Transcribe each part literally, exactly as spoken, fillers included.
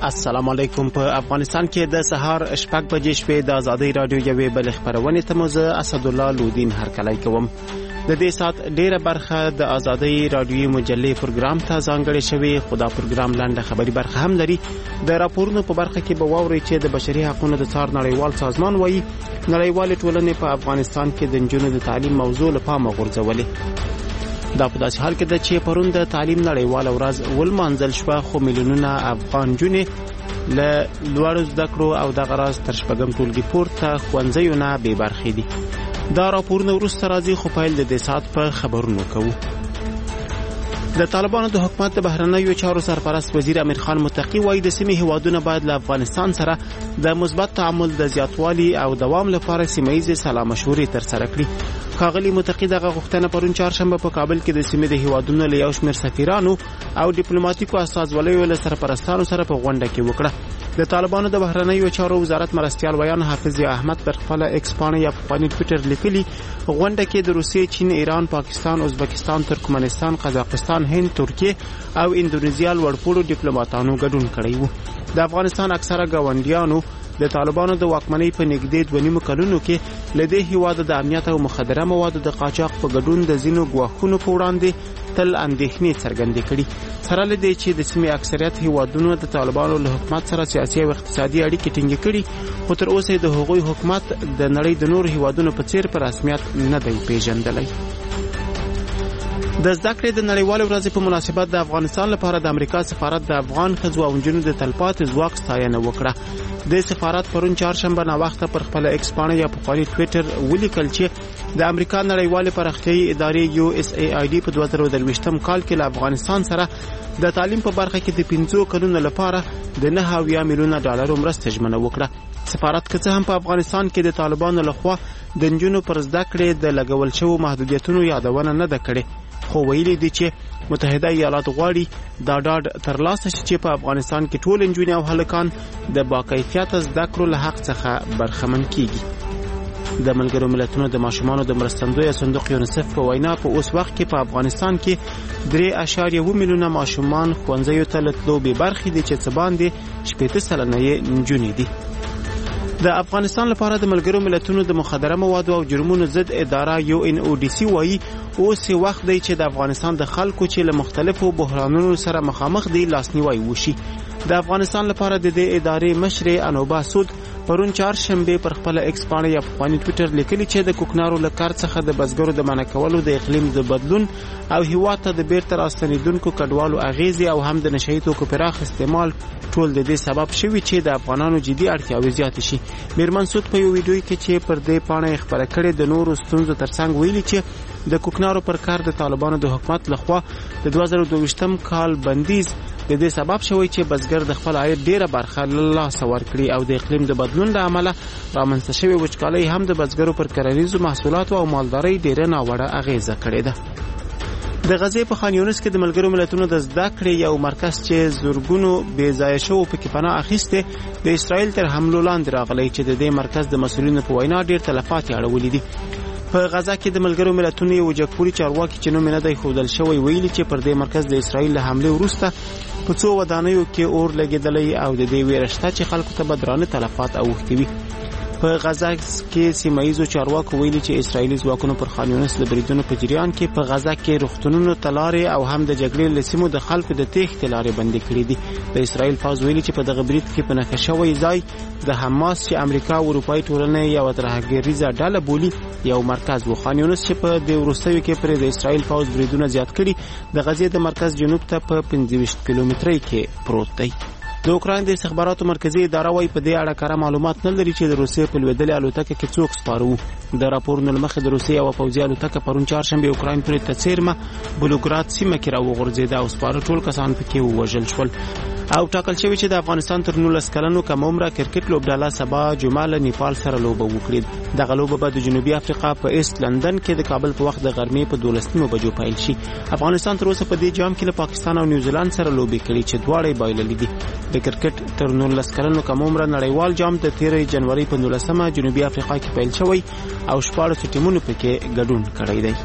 السلام علیکم. په افغانستان کې د سهار شپږ بجې شپې د ازادۍ رادیو یوې بلې خپرونې ته مو زه اسدالله لودین هرکلی کوم. د دې سات ډیره برخه د ازادۍ رادیوي مجلې پروګرام ته ځانګړې شوې، خو دا پروګرام لنډه خبري برخه هم لري. د راپورونو په برخه کې به واورئ چې د بشري حقوقو د څار نړیوال سازمان وایي نړیوال ټولنې په افغانستان کې د نجونو د تعلیم موضوع له پامه غورځولې. دا په داسې حال کې ده چې پرون د تعلیم نړیواله ورځ ولمانځل شوه، خو میلیونونه افغان نجونې له لوړو زده کړو او دغه راز تر شپږم ټولګي پورته ښوونځیو نه بې برخې دي. دا راپورونه وروسته راځي، خو پیل د دې ساعت په خبرونو کوو. د طالبانو د حکومت د بهرنیو چارو سرپرست وزیر امیر خان متقی وایي د سیمې هیوادونه باید له افغانستان سره د مثبت تعامل د زیاتوالي او دوام لپاره سیمه ییزې سلا مشورې ترسره کړي. ښاغلي متقی دغه غوښتنه پرون چهارشنبه په کابل کې د سیمې د هیوادونو له یو شمېر سفیرانو او ډیپلوماټیکو استازولیو له سرپرستانو سره په غونډه کې وکړه. د طالبانو د بهرنیو چارو وزارت مرستیال ویان حافظ احمد پر خپل ایکس پاڼه یا پخواني ټویټر لیکلي غونډه کې د روسیې، چین، ایران، پاکستان، ازبکستان، ترکمنستان، قزاقستان، هند، ترکیه او اندونیزیا لوړپوړو ډیپلوماټانو ګډون کړی وو. د افغانستان اکثره ګاونډیانو د طالبانو د واکمنۍ په نږدې دوه نیمو کلونو کې له دې هیواد د امنیت او مخدره موادو د قاچاق په ګډون د ځینو ګواښونو په وړاندې تل اندېښنې څرګندې کړي. سره له دې چې د سیمې اکثریت هیوادونو د طالبانو له حکومت سره سیاسي او اقتصادي اړیکې ټینګې کړي، خو تر اوسه د هغوی حکومت د نړۍ د نورو هیوادونو په څیر په رسمیت نه دی پیژندلی. د زده کړې د نړیوالې ورځې په مناسبت د افغانستان لپاره د امریکا سفارت د افغان ښځو او نجونو د تلپاتې ځواک ستاینه وکړه. د سفارت پرون چهارشنبه ناوخته پر خپل ایکس پاڼه یا پخواني ټویټر ولیکل چې د امریکا نړیوالې پراختیایي ادارې یو اس ای آی ډي په دوه زره درویشتم کال کې له افغانستان سره د تعلیم په برخه کې د پنځو کلونو لپاره د نهه اویا میلیونه ډالرو مرسته ژمنه وکړه. سفارت که څه هم په افغانستان کې د طالبانو لخوا د نجونو پر زده کړې د لګول شوو محدودیتونو یادونه نه ده کړې، خو ویلي دي چې متحده ایالات غواړي دا ډاډ ترلاسه شي چې په افغانستان کې ټول نجونې او هلکان د باکیفیته زده کړو له حق څخه برخمن کیږي. د ملګرو ملتونو د ماشومانو د مرستندوی صندوق یونیسف په وینا په اوس وخت کې په افغانستان کې درې اعشاریه اووه میلیونه ماشومان ښوونځیو ته له تلو بې برخې دي چې څه باندې شپېته سلنه یې نجونې دي. د افغانستان لپاره د ملګرو ملتونو د مخدره موادو او جرمونو ضد اداره یو ان او ډي سي وایي اوس وخت دی چې د افغانستان د خلکو چې له مختلفو بحرانونو سره مخامخ دي لاسنیوي وشي. د افغانستان لپاره د دې ادارې مشر انوبا سود پرون چهارشنبه پر خپل ایکس پاڼه یا پخواني ټویټر لیکلي چې د کوکنارو له کار څخه د بزګرو د منع کولو، د اقلیم د بدلون او هیواد ته د بیرته راستنیدونکو کډوالو اغیزې او هم د نشهیي توکو پراخ استعمال ټول د دې سبب شوي چې د افغانانو جدي اړتیاوې زیاتې شي. میرمن سود په یو ویډیو کې چې پر دې پاڼه خبره کړې د نورو ستونزو ترڅنګ ویلي چې د کوکنارو پر کار د طالبانو د حکومت لخوا د دوه زره دویشتم کال بندیز د دې سبب شوی چې بزګر د خپل عاید ډیره برخه له لاسه ورکړي او د اقلیم د بدلون له امله رامنځته شوې وچکالۍ هم د بزګرو پر کرنیزو محصولاتو او مالدارۍ ډیره ناوړه اغیزه کړې ده. د غزې په خان یونس کې د ملګرو ملتونو د زده کړې یو مرکز چې زورګونو بې ځایه شوو پکې پناه اخیستې د اسرائیل تر حملو لاندې راغلی چې د دې مرکز د مسؤلینو په وینا ډیر تلفات یې اړولي دي. په غزا کې د ملګرو ملتونو یو جګپوري چارواکي چې نوم یې نه دی ښودل شوی ویلي چې پر دې مرکز د اسرائیل له حملې وروسته په څو ودانیو کې اور لګېدلی او د دې ویره شته چې خلکو ته به درانه تلفات اوښتي وي. په غزا کې سیمه ییزو چارواکو ویلي چې اسرائیلي ځواکونو پر خان یونس د بریدونو په جریان کې په غزا کې روغتونونو ته لارې او هم د جګړې له سیمو د خلکو د تېښتې لارې بندې کړې دي. د اسرائیل پوځ ویلي چې په دغه برید کې په نښه شوی ځای د حماس چې امریکا او اروپایي ټولنه یوه ترهګریزه ډله بولي یو مرکز و. خان یونس چې په دې وروستیو کې پرې د اسرائیل پوځ بریدونه زیات کړي د غزې د مرکز جنوب ته په پنځه ویشت کیلومترۍ کې پروت دی. د اوکراین د استخباراتو مرکزی اداره وايي په دې اړه کره معلومات نه لري چې د روسیې په لوېدلې الوتکه کې څوک سپاره وو. د راپورونو له مخې د روسیې یوه پوځي الوتکه پرون چهارشنبه اوکراین پورې ته څیرمه بلوګراد سیمه کې راوغورځېده او سپاره ټول کسان پکې ووژل شول. او ټاکل شوی چې د افغانستان تر نولس کلنو کم عمره کرکټ لوبډله سبا جمعه له نیپال سره لوبه وکړي. دغه لوبه به د جنوبي افریقا په ایست لندن کې د کابل په وخت د غرمې په دولس نیمو بجو پیل شي. افغانستان تر اوسه په دې جام کې له پاکستان او نیوزیلند سره لوبې کړي چې دواړه یې بایللې دي. د کرکټ تر نولس کلنو کم عمره نړیوال جام د تیرې جنوري په دولسمه جنوبي افریقا کې پیل شوی او شپاړس ټیمونو پکې ګډون کړی دی.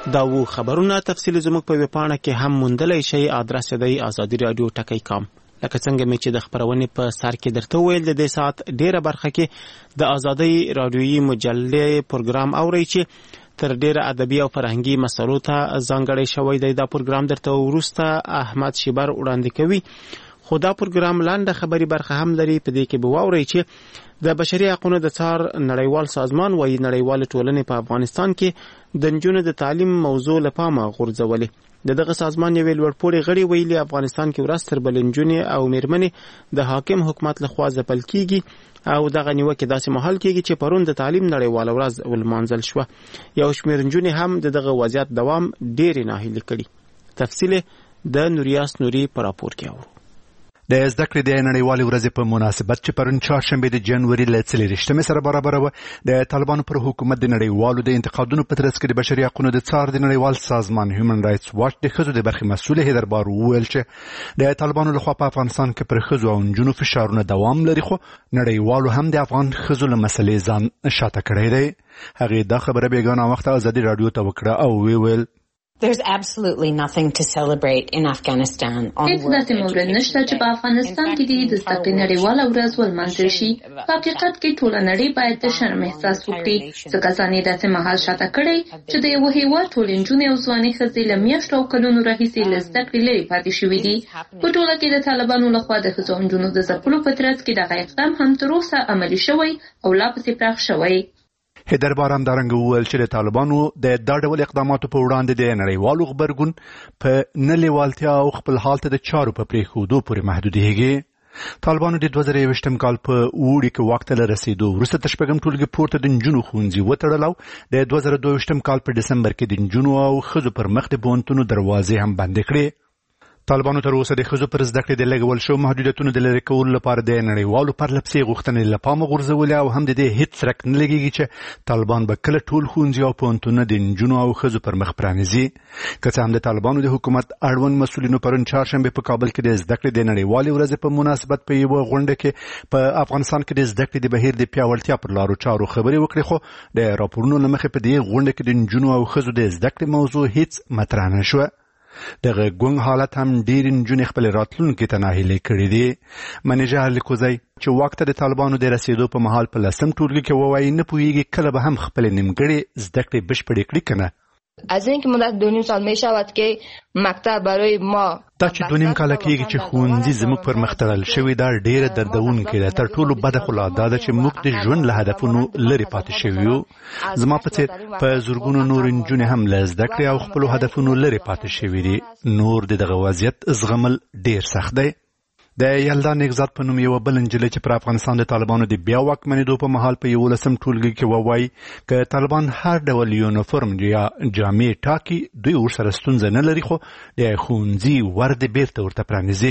دا و خبرونه تفصیل زموږ په ویبپاڼه کې هم موندلی شئ. ادرس دی ازادي رادیو ټکی کام. لکه څنګه مې چې د خبرونې په سر کې درته ویل د دې ساعت ډیره برخه کې د ازادي رادیویي مجلې پروګرام اورئ چې تر ډیره ادبي او فرهنګي مسلو ته ځانګړی شوی دی. دا پروګرام درته وروسته احمد شیبر وړاندې کوي. خو دا پروګرام لاندې خبري برخه هم لري. په دې کې به واورئ چې د بشري حقوقو د څار نړیوال سازمان وايي نړیوال ټولنې په افغانستان کې د نجونو د تعلیم موضوع له پامه غورځولې. د دغه سازمان یو لوړپوړي غړي ویلي افغانستان کې ورځ تر بلې نجونې او میرمنې د حاکم حکومت لخوا ځپل کیږي او دغه نیوکه داسې مهال کېږي چې پرون د تعلیم نړیواله ورځ ولمانځل شوه. یو شمېر نجونې هم د دغه وضعیت دوام ډېرې ناهیلې کړي. تفصیل د نوریاس نوري په راپور کې اورو. د زده کړې د نړیوالې ورځې په مناسبت چې پرون چهارشنبه د جنوري له څلېرویشتمې سره برابر و، د طالبانو پر حکومت د نړیوالو د انتقادونو په ترڅ کې د بشري حقوقو د څار د نړیوال سازمان هیومن رایټس واچ د ښځو د برخې مسؤل هیدر بار وویل چې د طالبانو لخوا په افغانستان کې پر ښځو او نجونو فشارونه دوام لري، خو نړیوالو هم د افغان ښځو له مسلې ځان شاته کړی دی. هغې دا خبره بیګانه وخت ازادي رادیو ته وکړه او ویل There's absolutely nothing to celebrate in Afghanistan. هیڅ داسې مورد نشته چې په افغانستان کې د زده کړې نړیواله ورځ ولمانځل شي. په حقیقت کې ټوله نړۍ باید د شرم احساس وکړي ځکه ځان یې داسې مهال شاته کړی چې د یوه هېواد ټولې نجونې او ځوانې ښځې له میاشتو او کلونو راهیسې له زده کړې لرې پاتې شوي دي. په ټوله کې د طالبانو لخوا د ښځو او نجونو د ځپلو په ترڅ کې دغه اقدام هم تر اوسه عملي شوی او لا پسې پراخ شوی. هیدر بار هم دارنګه وویل چې د طالبانو د دا ډول اقداماتو په وړاندې د نړیوالو غبرګون په نه لیوالتیا او خپل حال ته د چارو په پرېښودو پورې محدودېږي. طالبانو د دوه زره یوویشتم کال په اوړي کې واک ته له رسېدو وروسته تر شپږم ټولګي پورته د نجونو ښوونځي وتړل او د دوه زره دوه ویشتم کال په ډسمبر کې د نجونو او ښځو پر مخ د پوهنتونو دروازې هم بندې کړې. طالبانو تر اوسه د ښځو پر زده کړې د لګول شوو محدودیتونو د لرې کولو لپاره د نړیوالو پرلپسې غوښتنې له پامه غورځولې او هم د دې هېڅ څرک نه لګېږي چې طالبان به کله ټول ښوونځي او پوهنتونونه د نجونو او ښځو پر مخ پرانیزي. که څه هم د طالبانو د حکومت اړوند مسؤلینو پرون چهارشنبې په کابل کې د زده کړې د نړیوالې ورځې په مناسبت په یوه غونډه کې په افغانستان کې د زده کړې د بهیر د پیاوړتیا پر لارو چارو خبرې وکړې، خو د راپورونو له مخې په دې غونډه کې د نجونو او ښځو د زده کړې موضوع هېڅ مطرح نه شوه. دغه ګونګ حالت هم ډېرې نجونې خپل راتلونکي ته ناهیلې کړې دي. منیجر لیکوزی چې واک ته د طالبانو د رسېدو په مهال په لسم ټولګي کې ووایي نه پوهېږي کله به هم خپلې نیمګړې زده کړې بشپړې کړي که نه. از اینکه مدت دو نیم سال می شود که مکتب برای ما دا چې دو نیم کاله کېږي چې ښوونځي زموږ پر مخ تړل شوي دا ډېره دردونکې ده. تر ټولو بده خو لا دا ده چې موږ د ژوند له هدفونو لرې پاتې شوي یو. زما په څېر په زرګونو نورې نجونې هم له زده کړې او خپلو هدفونو لرې پاتې شوي دي. نور د دغه وضعیت زغمل ډېر سخت دی. د یلدا نګزاد په نوم یوه بل نجلۍ چې پر افغانستان د طالبانو د بیا واکمنېدو په مهال په یولسم ټولګي کې ووایي که طالبان هر ډول یونیفورم یا جامې ټاکي دوی ورسره ستونزه نه لري، خو د ښوونځي ور د بیرته ورته پرانیزي.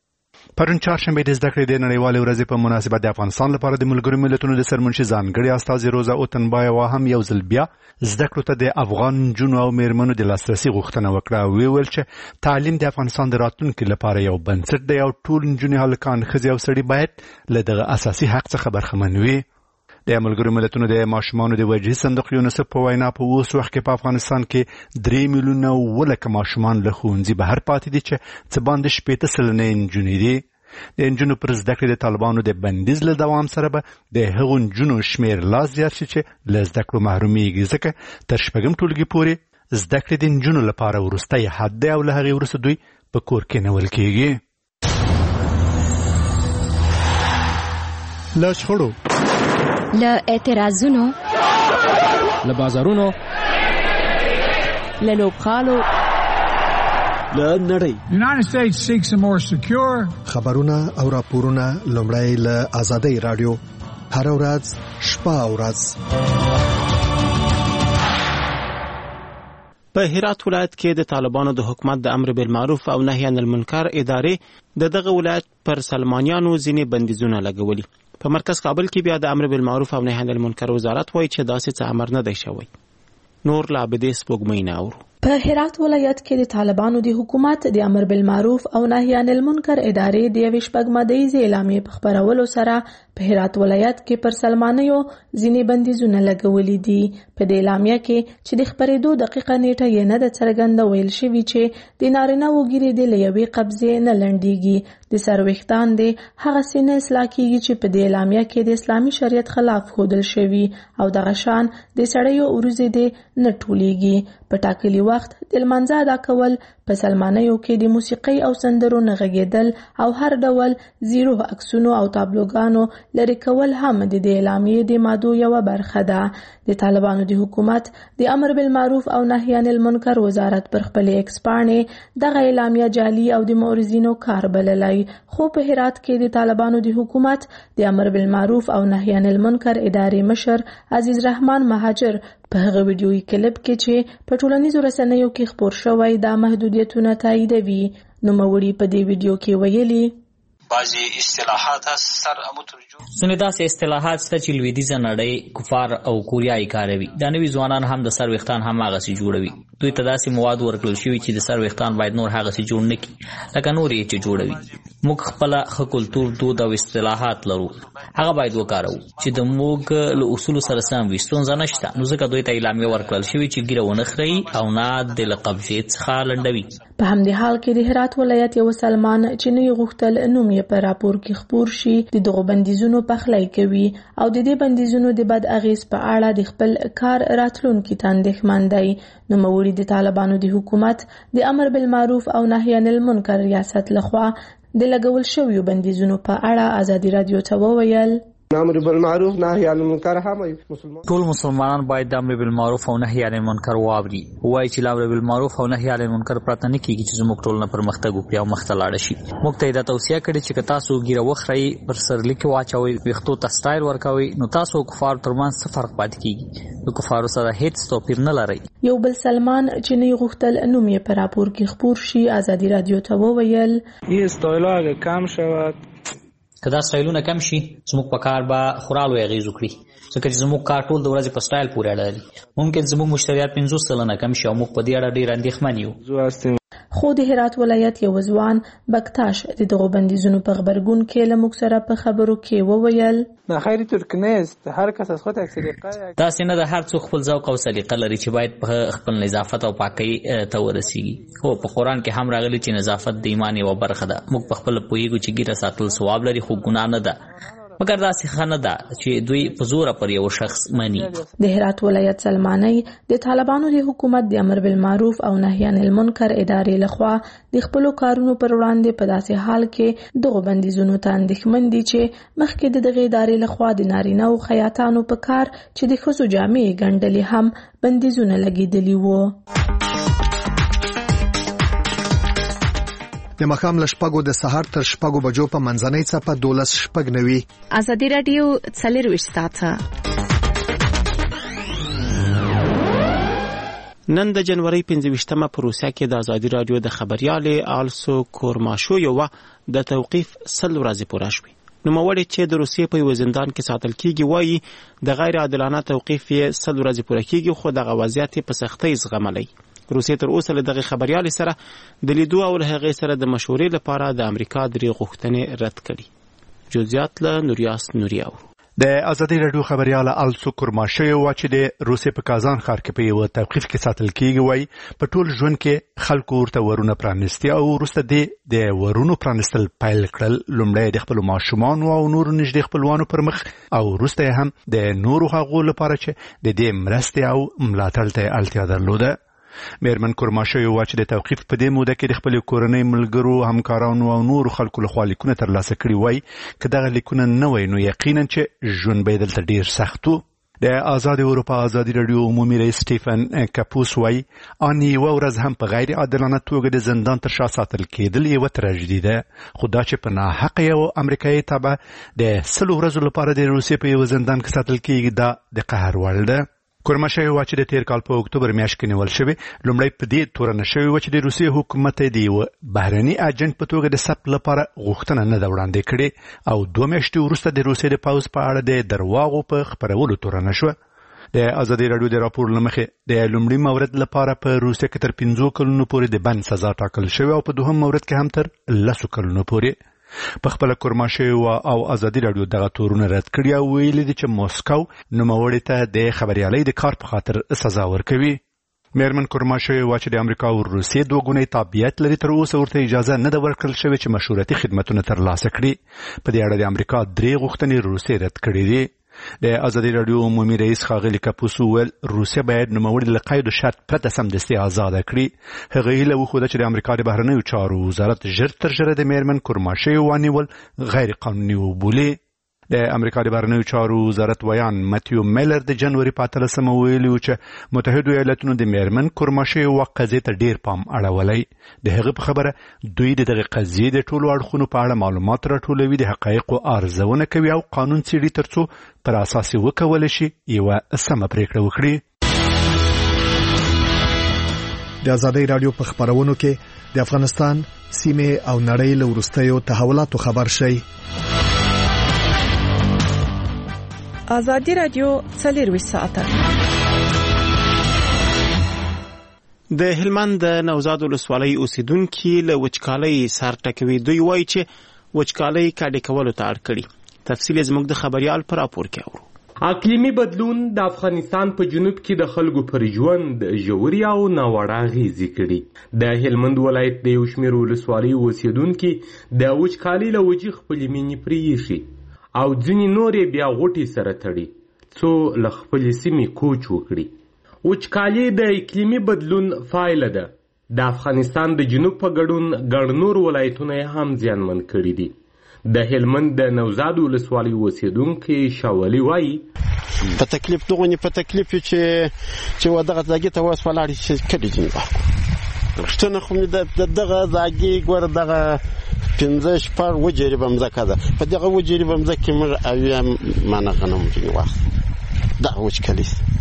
پرون چهارشنبه د زده کړې د نړیوالې ورځې په مناسبت د افغانستان لپاره د ملګرو ملتونو د سرمنشي ځانګړي استازي روزا اوتنبایوا هم یو ځل بیا زده کړو ته د افغان نجونو او میرمنو د لاسرسي غوښتنه وکړه او ویل چې تعلیم د افغانستان د راتلونکي لپاره یو بنسټ دی او ټول نجونې، هلکان، ښځې او سړي باید له دغه اساسي حق څخه برخمن وي. د ملګرو ملتونو د ماشومانو د وجهي صندوق یونیسف په وینا په اوس وخت کې په افغانستان کې درې میلیونه اووه لکه ماشومان له ښوونځي بهر پاتې دي چې څه باندې شپېته سلنه نجونې دي. د نجونو پر زده کړې د طالبانو د بندیز له دوام سره به د هغو نجونو شمېر لا زیات شي چې له زده کړو محرومیږي، ځکه تر شپږم ټولګي پورې زده کړې د نجونو لپاره وروستی حد دی او له هغې وروسته دوی په کور کې نیول کېږي. له شخړو، له اعتراضونو، له بازارونو، له لوبغالو، له نړۍ. United States seeks a more secure. خبرونه او راپورونه لومړی له آزادۍ رادیو هر ورځ شپه او ورځ. په هرات ولایت کې د طالبانو د حکومت د امر بالمعروف او نهي عن المنکر ادارې د دغه ولایت پر سلمانیانو ځینې بندیزونه لګولي. په مرکز کابل کې بیا د امر بالمعروف او نهي عن المنکر وزارت وایي چې داسې څه امر نه دی شوی. نور لا عبدې سپوږمۍ نه اورو. په هرات ولایت کې د طالبانو د حکومت د امر بالمعروف او نهي عن المنکر ادارې د یوې شپږمدیزې اعلامیې په خپرولو سره په هرات ولایت کې پر سلمانیو ځینې بندیزونه لګولي دي. په دې اعلامیه کې چې د خپرېدو دقیقه نیټه یې نه ده څرګنده، ویل شوي چې د نارینه وګړي د له یوې قبضې نه لنډېږي. د سر ویښتان د هغه څه نه اصلاح کېږي چې په دې اعلامیه کې د اسلامي شریعت خلاف ښودل شوي او دغه شان د سړیو وروځې د نه ټولېږي. په ټاکلي وخت د لمانځه ادا کول، په سلمانیو کې د موسیقۍ او سندرو نه غږېدل او هر ډول زیرو عکسونو او تابلوګانو لرې کول هم د دې اعلامیې د مادو یوه برخه ده. د طالبانو د حکومت د امر بالمعروف او نهي عن المنکر وزارت پر خپلې ایکس پاڼې دغه اعلامیه جعلي او د مورزینو کار بللی، خو په هرات کې د طالبانو د حکومت د امر بالمعروف او نهي عن المنکر ادارې مشر عزیز رحمان مهاجر په هغه ویډیویي کلیپ کې چې په ټولنیزو رسنیو کې خپور شوی دا محدودیتونه تاییدوي. نوموړي په دې ویډیو کې ویلي بعضی اصطلاحات سر مترجم ځینې داسې اصطلاحات شته چې لویدیځه نړۍ کفار او کوریایي کاروي. دا نوي ځوانان هم د سر ویښتان هماغسې جوړوي. دوی ته داسې مواد ورکړل شوي چې د سر ویښتان باید نور هغسې جوړ نه کړي لکه نور یې چې جوړوي. موږ خپله ښه کلتور، دود او اصطلاحات لرو، هغه باید وکاروو چې د موږ له اصولو سره سم وي. ستونزه نشته، نو ځکه دوی ته اعلامیه ورکړل شوي چې ږیره ونه خرئ او نه د له قبضې څخه لنډوي. په همدې حال کې د هرات ولایت یو سلمان چې نه یې غوښتل نوم یې په راپور کې خپور شي، د دغو بندیزونو پخلی کوي او د دې بندیزونو د بد اغیز په اړه د خپل کار راتلونکي ته اندېښمن دی. نوموړي د طالبانو د حکومت د امر بالمعروف او نهي عن المنکر ریاست لخوا د لګول شویو بندیزونو په اړه ازادي رادیو ته وویل امر بالمعروف نهي عن المنکر هم مسلمان ټول مسلمانان باید د امر بالمعروف او نهي عن المنکر واوري. وایي چې امر بالمعروف او نهي عن المنکر پرته نه کیږي چې زموږ ټولنه پرمختګ وکړي او مخته لاړه شي. موږ ته دا توصیه کړې چې که تاسو ږیره وخرئ، پر سرلیک واچوئ، ویښتو ته سټایل ورکوئ، نو تاسو او کفارو ترمنځ څه فرق پاتې کیږي؟ د کفارو سره هیڅ توپیر نه لرئ. یو بل سلمان چې نه یې غوښتل نوم یې په راپور کې خپور شي ازادي رادیو ته وویل یه استایلا اگه کم شود که دا سټایلونه کم شي زموږ په کار به خورا لوی اغېز وکړي، ځکه چې زموږ کار ټول د ورځې په سټایل پورې اړه لري. ممکن زموږ مشتریات پنځوس سلنه کم شي او موږ په دې اړه ډېر اندېښمن یو. خو د هرات ولایت یو ځوان بکتاش د دغو بندیزونو په غبرګون کې له موږ سره په خبرو کې وویل نه خیلی ترک نیست، هر کس از خود یک سلیقه داسې نه ده، هر څوک خپل ذوق او سلیقه لري چې باید په خپل نظافت او پاکۍ ته ورسیږي. خو په قرآن کې هم راغلي چې نظافت د ایمان یوه برخه ده. موږ په خپله پوهېږو چې ږیره ساتل ثواب لري خو ګناه نه ده، مګر داسې ښه نه ده چې دوی په زوره پر یو شخص مني. د هرات ولایت سلمانۍ د طالبانو د حکومت د امر بالمعروف او نهي عن المنکر ادارې لخوا د خپلو کارونو پر وړاندې په داسې حال کې دغو بندیزونو ته اندېښمن دي چې مخکې د دغې ادارې لخوا د نارینه او خیاطانو په کار چې د ښځو جامې ګنډلې هم بندیزونه لګېدلي وو. د ماښام له شپږو د سهار تر شپږو بجو په منځنۍ څپه دولس شپږ نوي ازادي رادیو څلرویشت ساعته. نن د جنوري پنځه ویشتمه په روسیه کې د ازادي رادیو د خبريالې آلسو کورماشو یو د توقیف سل ورځې پوره شوې. نوموړی چې د روسیې په یو زندان کې ساتل کیږي وایي د غیر عادلانه توقیف یې سل ورځې پوره کیږي، خو دغه وضعیت په سختۍ زغملی. روسیې تر اوسه له دغه خبريالې سره د لیدو او له هغې سره د مشورې لپاره د امریکا درې غوښتنې رد کړي. جزئیات له نوریاس نوریاو. د ازادي رادیو خبريال آلسو کورماشو چې د روسیې په کازان ښار کې په یو توقیف کې ساتل کیږي وایي په ټول ژوند کې خلکو ورته ورونه پرانیستي او وروسته د ورونو پرانیستل پیل کړل. لومړی د خپلو ماشومانو او نورو نږدې خپلوانو پر مخ او وروسته هم د نورو هغو لپاره چې د دې مرستې او ملاتړ ته اړتیا درلوده. میرمن کورماشو یو چې د توقیف په دې موده کې د خپل کورنۍ ملګرو، همکارانو او نورو خلکو لخوا لیکونه ترلاسه کړي وای که دغه لیکونه نه وای نو یقینا چې ژوند به دلته ډیر سخت و. د آزاد اروپا ازادي رادیو عمومي رئیس سټیفن کاپوس وای ان یو ورځ هم په غیر عادلانه توګه د زندان تر شا ساتل کېدل یو تراژیدي ده، خو دا چې په ناحق یو امریکایي تبع د سلو ورځو لپاره د روسیې په یو زندان کې ساتل کېږي دا د قهر وړ ده. کورماشو چې د تیر کال په اکتوبر میاشت کې نیول شوی لومړی په دې تورنه شوی و چې د روسیې حکومت د یو بهرني اجنټ په توګه د ثبت لپاره غوښتنه نه ده وړاندې کړې او دوه میاشتې وروسته د روسیې د پوځ په اړه د درواغو په خپرولو تورنه شو. د ازادي رادیو د راپور لمخې د لومړي مورد لپاره په روسیه کې تر پنځو کلونو پورې د بند سزا ټاکل شوې او په دوهم مورد کې هم تر لسو کلونو پورې. په خپل کرماشي او ازادي رادیو دغه تورونه رد کړی او ویلي دي چې موسکو نوموړي ته د خبريالۍ د کار په خاطر سزا ورکوي. میرمن کرماشي وا چې د امریکا او روسیې دوه ګونی تابعیت لري تر اوسه ورته اجازه نه ده ورکړل شوې چې مشورتي خدمتونه ترلاسه کړي. په دې اړه د امریکا درې غوښتنې روسیې رد کړې دي. د ازادي رادیو عمومي رئیس ښاغلي کاپوسو ویل روسیه باید نوموړي له قید او شرط پرته سمدستي آزاده کړي. هغه هیله وښوده چې د امریکا د بهرنیو چارو وزارت ژر تر ژره د میرمن کرماشي ونیول غیر قانوني وبولي. د امریکا د بهرنیو چارو وزارت ویان متیو میلر د جنوري په اتلسمه ویلي و چې متحده ایالاتونو د میرمن کرماشي قضیې ته ډیر پام اړولی. د هغه په خبره دوی د دغه قضیې د ټولو اړخونو په اړه معلومات راټولوي، د حقایقو ارزونه کوي او قانون څیړي ترڅو پر اساس وکولای شي یوه سمه پریکړه وکړي. د ازادي رادیو په خبرونو کې د افغانستان سیمه او نړۍ له وروستیو تحولاتو خبر شي. ازادي رادیو څلور ساعته د هلمند د نوزاد ولسوالۍ اوسیدونکو له وچکالۍ سر ټکوي. دوی وایي چې وچکالۍ کډې کولو ته اړ کړي. تفصیل زموږ د خبريال پر راپور کې اورو. اقلیمي بدلون د افغانستان په جنوب کې د خلکو پر ژوند ژوري او ناوړه اغېزې کړي. د هلمند ولایت د یو شمېر ولسوالۍ اوسیدونکو د وچکالۍ له وجې خپلې مینې پرېښي او ځینې نورې بیا غوټې سره تړي څو له خپلې سیمې کوچ وکړي. وچکالي د اقلیمي بدلون پایله ده. د افغانستان د جنوب په ګډون ګڼ نور ولایتونه یې هم زیانمن کړي دي. د هلمند د نوزاد ولسوالۍ اوسیدونکی شاولي وایي په تکلیف دغونې په تکلیف چې چې ودغه ځاګي ته اوس ولاړې چې کډې ځینې وکړو غوښتنه خو مې د دغه ځاګي ګوره دغه پنځه شپږ وجریبه مځکه ده. په دغه وجریبه مځکه کې موږ اویا مانه غنم ځینې واخلو. دغه وچکالي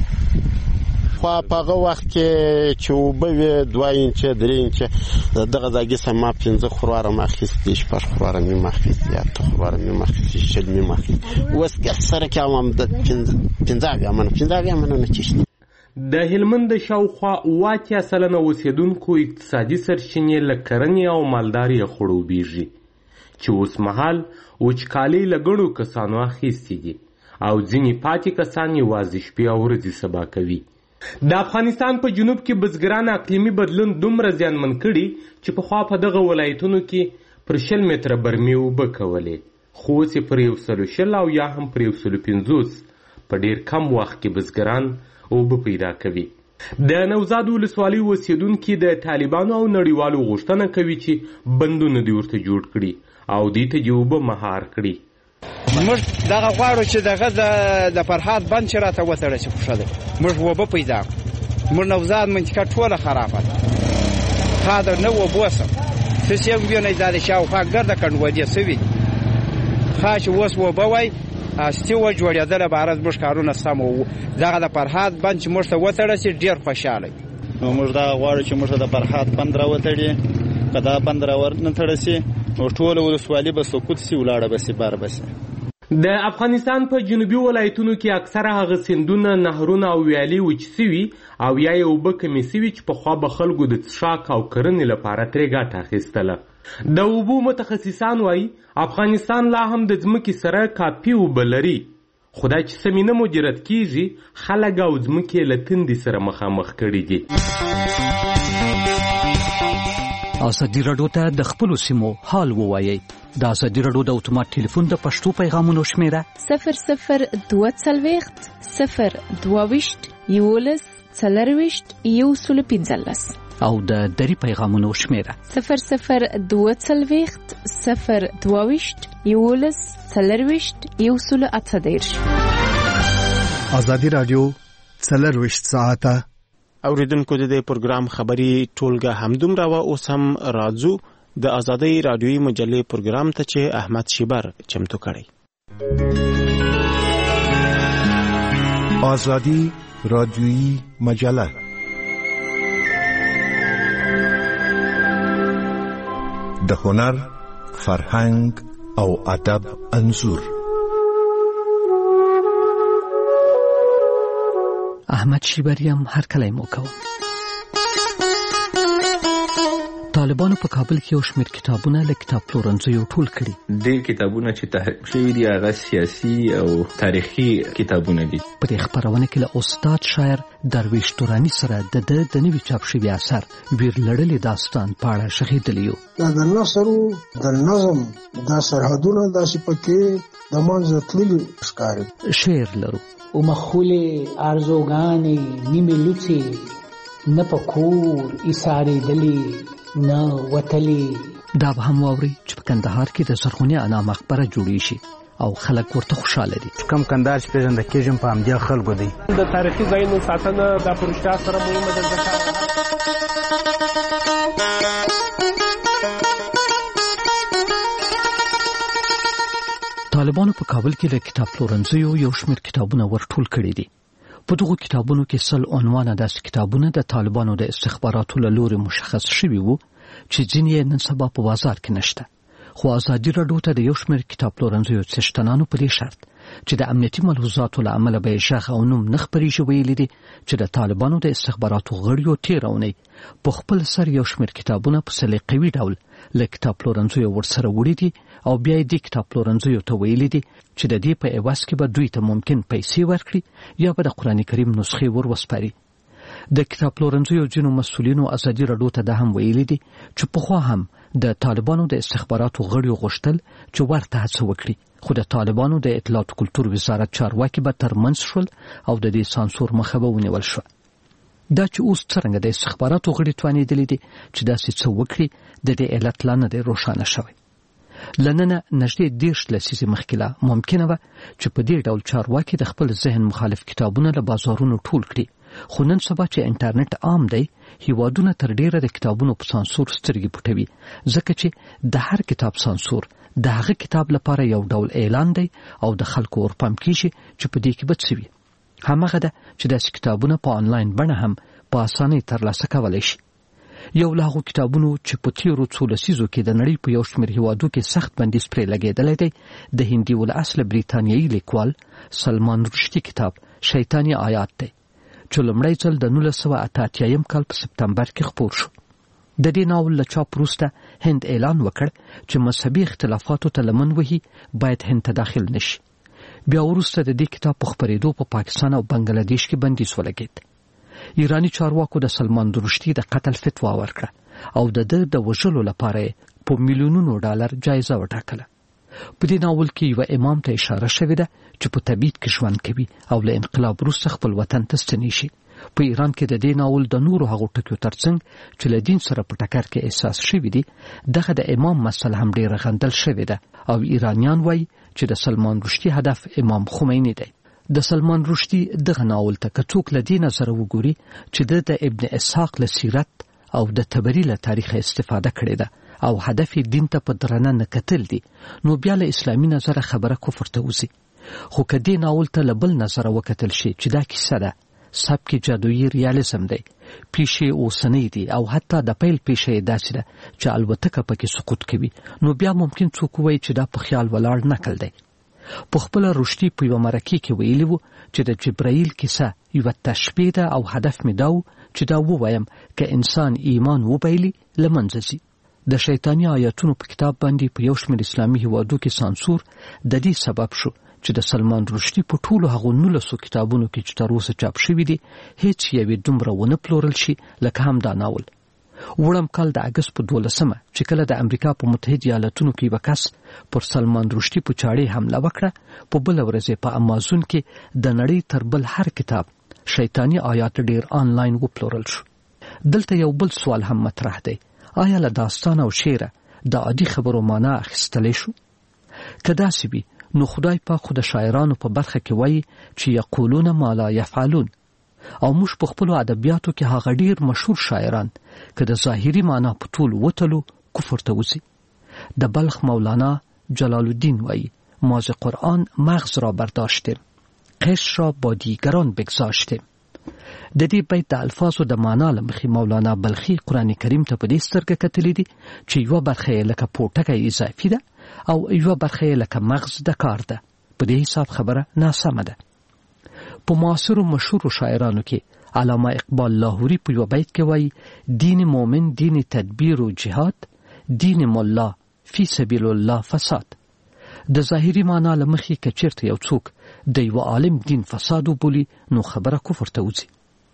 خو په هغه وخت کې چې اوبه وې دوه انچه درې انچه دغه ځاګي سم ما پنځه خورواره مې اخیستې شپږ خورواره مې م اخیستې یا اته خورواره مې م اخیستې شل مې م اخیستې اوس که سره کې هم د پنځه اویا منه پنځه اویا منه نه چشته. د هلمند شاوخوا اوه اتیا سلنه اوسیدونکو اقتصادي سرچینې له کرنې او مالدارۍ خړوبېږي چې اوس مهال وچکالۍ له ګڼو کسانو اخیستې دي او ځینې پاتې کسان یوازې شپې او ورځې سبا کوي. د افغانستان په جنوب کې بزګران اقلیمي بدلون دومره زیانمن کړي چې پخوا په دغه ولایتونو کې پر شل متره برمې اوبه کولې، خو اوس یې پر یو سلو شل او یا هم پر یو سلو پنځوس په ډېر کم وخت کې بزګران اوبه پیدا کوي. د نوزاد ولسوالۍ اوسیدونکي د طالبانو او نړیوالو غوښتنه کوي چې بندونه دې ورته جوړ کړي او دې ته دې اوبه مهار کړي. موږ دغه غواړو چې دغه د فرهاد بند چې راته وتړه چې خوښه ده موږ اوبه پیدا کړو. موږ نوزاد منطقه ټوله خرابه ده، ښه ده نه اوبه سم څه یې ووینئ دا د شاوخوا ګرده کنډوادې سوي ښه چې اوس اوبه وای استی و جوړېدله به هره زموږ کارونه سم وو. دغه د فرهاد بند چې موږ ته وتړه چې ډېر خوشحاله نو موږ دغه غواړو چې موږ ته د فرهاد بند راوتړي. که دا بند راونه تړه سي نو ټوله ولسوالي به سقوط سي ولاړه به سي بار به سي. د افغانستان په جنوبي ولایتونو کې اکثره هغه سیندونه نهرونه او ویالې وچ سوي او یا یې اوبه کمې سوي چې پخوا به خلکو د څښاک او کرنې لپاره ترې ګټه اخیستله. د اوبو متخصصان وایي افغانستان لا هم د ځمکې سره کافي اوبه لري، خو دا چې سمې نه مدیریت کیږي خلک او ځمکې له تندې سره مخامخ کړي دي. ازادي راډیو ته د خپلو سیمو حال ووایئ. د ازادي راډیو د اتومات ټلیفون د پښتو پیغامونو شمیره صفر صفر دوه څلوېښت صفر دوه ویشت یولس څلرویشت یو سل پنځلس او د دری پیغامونو شمیره صفر صفر دوه څلوېښت صفر دوه ویشت یولس څلرویشت یو سل اته دېرش. ازادي راډیو څلرویشت ساعته اوریدونکو د دې پروګرام خبري ټولګه همدومره و. اوس هم راځو د ازادي رادیوي مجلې پروګرام ته چې احمد شیبر چمتو کړی. ازادي رادیوي مجله د هنر، فرهنګ او ادب انځور. احمد شیبریم هر کله مو کوم. طالبانو په کابل کې یو شمېر کتابونه له کتاب پلورنځیو ټول کړي. ډېر کتابونه چې تحریف شوي دي هغه سیاسي او تاریخي کتابونه دي. په دې خپرونه کې له استاد شاعر درویش تورانی سره د د د نوي چاپ شوي اثر ویر لړلې داستان په اړه شغېدلی یو. دا د نثر د نظم دا سرحدونه داسې پکې د منځه تللي ښکاري. شعر لرو. ومخولې ارزوګانې نیمې لوڅې نه په کور ایسارېدلې نه وتلې. دا به هم واوري چې په کندهار کې د زرغونې انا مقبره جوړې شي او خلک ورته خوشاله دي. کم کندهار چې پیژنده کېږم په همدې خلکو دی. د تاریخي ځایونو ساتنه د پروژه سره مهمه ده. طالبانو په کابل کې له کتاب پلورنځیو یو شمېر کتابونه ورټول کړي دي. په دغو کتابونو کې سل عنوانه داسې کتابونه د طالبانو د استخباراتو له لوري مشخص شوي وو چې ځینې یې نن سبا په بازار کې نشته. خو ازادي راډیو ته د یو شمېر کتاب پلورنځیو څښتنانو په دې شرط چې د امنیتي ملحوظاتو له امله به یې غږ او نوم نه خپرېږي ویلي دي چې د طالبانو د استخباراتو غړیو تېره اونۍ په خپل سر یو شمېر کتابونه په سلیقوي ډول له کتاب پلورنځیو ورسره وړي دي او بیا یې دې کتاب پلورنځیو ته ویلي دي چې د دې په عوض کې به دوی ته ممکن پیسې ورکړي یا به د قرآن کریم نسخې ور وسپاري. د کتاب پلورنځیو ځینو مسؤلینو ازادي راډیو ته دا هم ویلي دي چې پخوا هم د طالبانو د استخباراتو غړیو غوښتل چې ورته هڅه وکړي، خو د طالبانو د اطلاعات او کلتور وزارت چارواکي به ترمنځ شول او د دې سانسور مخه به ونیول شوه. دا چې اوس څرنګه د استخباراتو غړي توانېدلي دي چې داسې څه وکړي د دې علت لا نه دی روښانه شوی. له ننه نږدې دېرش لسیزې مخکې لا ممکنه وه چې په دې ډول چارواکي د خپل ذهن مخالف کتابونه له بازارونو ټول کړي، خو نن سبا چې انټرنیټ عام دی هیوادونه تر ډیره د کتابونو په سانسور سترګې پټوي، ځکه چې د هر کتاب سانسور د هغه کتاب لپاره یو ډول اعلان دی او د خلکو ورپام کیږي چې په دې کې به څه وي. هماغه ده چې داسې کتابونه په آنلاین بڼه هم په اسانۍ ترلاسه کولی شي. یو له هغو کتابونو چې په تیرو څو لسیزو کې د نړۍ په یو شمېر هیوادو کې سخت بندیز پرې لګېدلی دی د هندي الاصله بریتانیایي لیکوال سلمان رشدي کتاب شیطاني آیات دی چې لومړی ځل د نولس سوه اته اتیایم کال په سپتمبر کې خپور شو. د دې ناول له چاپ وروسته هند اعلان وکړ چې مذهبي اختلافاتو ته لمن وهي باید هند ته داخل نشي. بیا وروسته د دې کتاب په خپرېدو په پاکستان او بنګلادیش کې بندیز ولګېد. ایرانی چارواکو د سلمان رشدي د قتل فتوا ورکړه او د ده د وژلو لپاره په میلیونونو ډالر جایزه وټاکله. په دې ناول کې یو امام ته اشاره شوې ده چې په تبعید کې ژوند کوي او له انقلاب وروسته خپل وطن ته ستنې شي. په ایران کې د دې ناول د نورو هغو ټکیو ترڅنګ چې له دین سره په ټکر کې احساس شوي دي دغه د امام مسله هم ډېره غندل شوې ده او ایرانیان وایي چې د سلمان رشدي هدف امام خمیني دی. د سلمان رشدي دغه ناول ته که څوک له دې نظره وګوري چې د د ابن اسحاق له سیرت او د تبري له تاریخه استفاده کړې ده او هدف یې دین ته په درنه نه کتل دي نو بیا له اسلامي نظره خبره کفر ته وځي. خو که دې ناول ته له بل نظره وکتل شي چې دا کیسه ده سبک جادویي ریالیزم دی، پیښې اوسنۍ دي او حتی د پیل پیښه یې داسې ده چې الوتکه پکې سقوط کوي، نو بیا ممکن څوک ووایي چې دا په خیال ولاړ نقل دی. په خپله رشدي په یوه مرکې کې ویلي وو چې د جبرائیل کیسه یوه تشبیه ده او هدف مې دا و چې دا ووایم که انسان ایمان وبایلي له منځه ځي. د شیطاني آیاتونو په کتاب باندې په یو شمېر اسلامي هیوادو کې سانسور د دې سبب شو چې د سلمان رشدي په ټولو هغو نولسو کتابونو کې چې تر اوسه چاپ شوي دي هیڅ یوې دومره ونه پلورل شي لکه هم دا ناول. وړم کال د اګست په دولسمه چې کله د امریکا په متحد ایالتونو کې یوه کس پر سلمان رشدي په چاړې حمله وکړه، په بله ورځ په امازون کې د نړۍ تر بل هر کتاب شیطاني آیات ډېر آنلاین وپلورل شو. دلته یو بل سوال هم مطرح دی، آیا له داستان او شعره د عادي خبرو معنا اخیستلی شو؟ که داسې وي نو خدای پاک خو د شاعرانو په برخه کې وایي چې یقولون ما لا یفعلون، او موږ په خپلو ادبیاتو کې هغه ډېر مشهور شاعران که د ظاهري معنا په ټول وتلو کفر ته وځي. د بلخ مولانا جلال الدین وایي ما ز قرآن مغز را برداشتیم، قشر را با دیگران بگذاشتیم. د دې بیت د الفاظو د معنا له مخې مولانا بلخي قرآن کریم ته په دې سترګه کتلي دي چې یوه برخه یې لکه پوټکی اضافي ده او یوه برخه یې لکه مغز د کار ده. په دې حساب خبره ناسمه ده. په معاصرو مشهورو شاعرانو کې علامه اقبال لاهوري په یو بیت کې وایي دین مومن دین تدبیر و جهاد دین مولا فی سبیل الله فساد. د ظاهري معنا له مخې که چېرته یو څوک د یو عالم دین فساد وبولي نو خبره کفر ته وځي.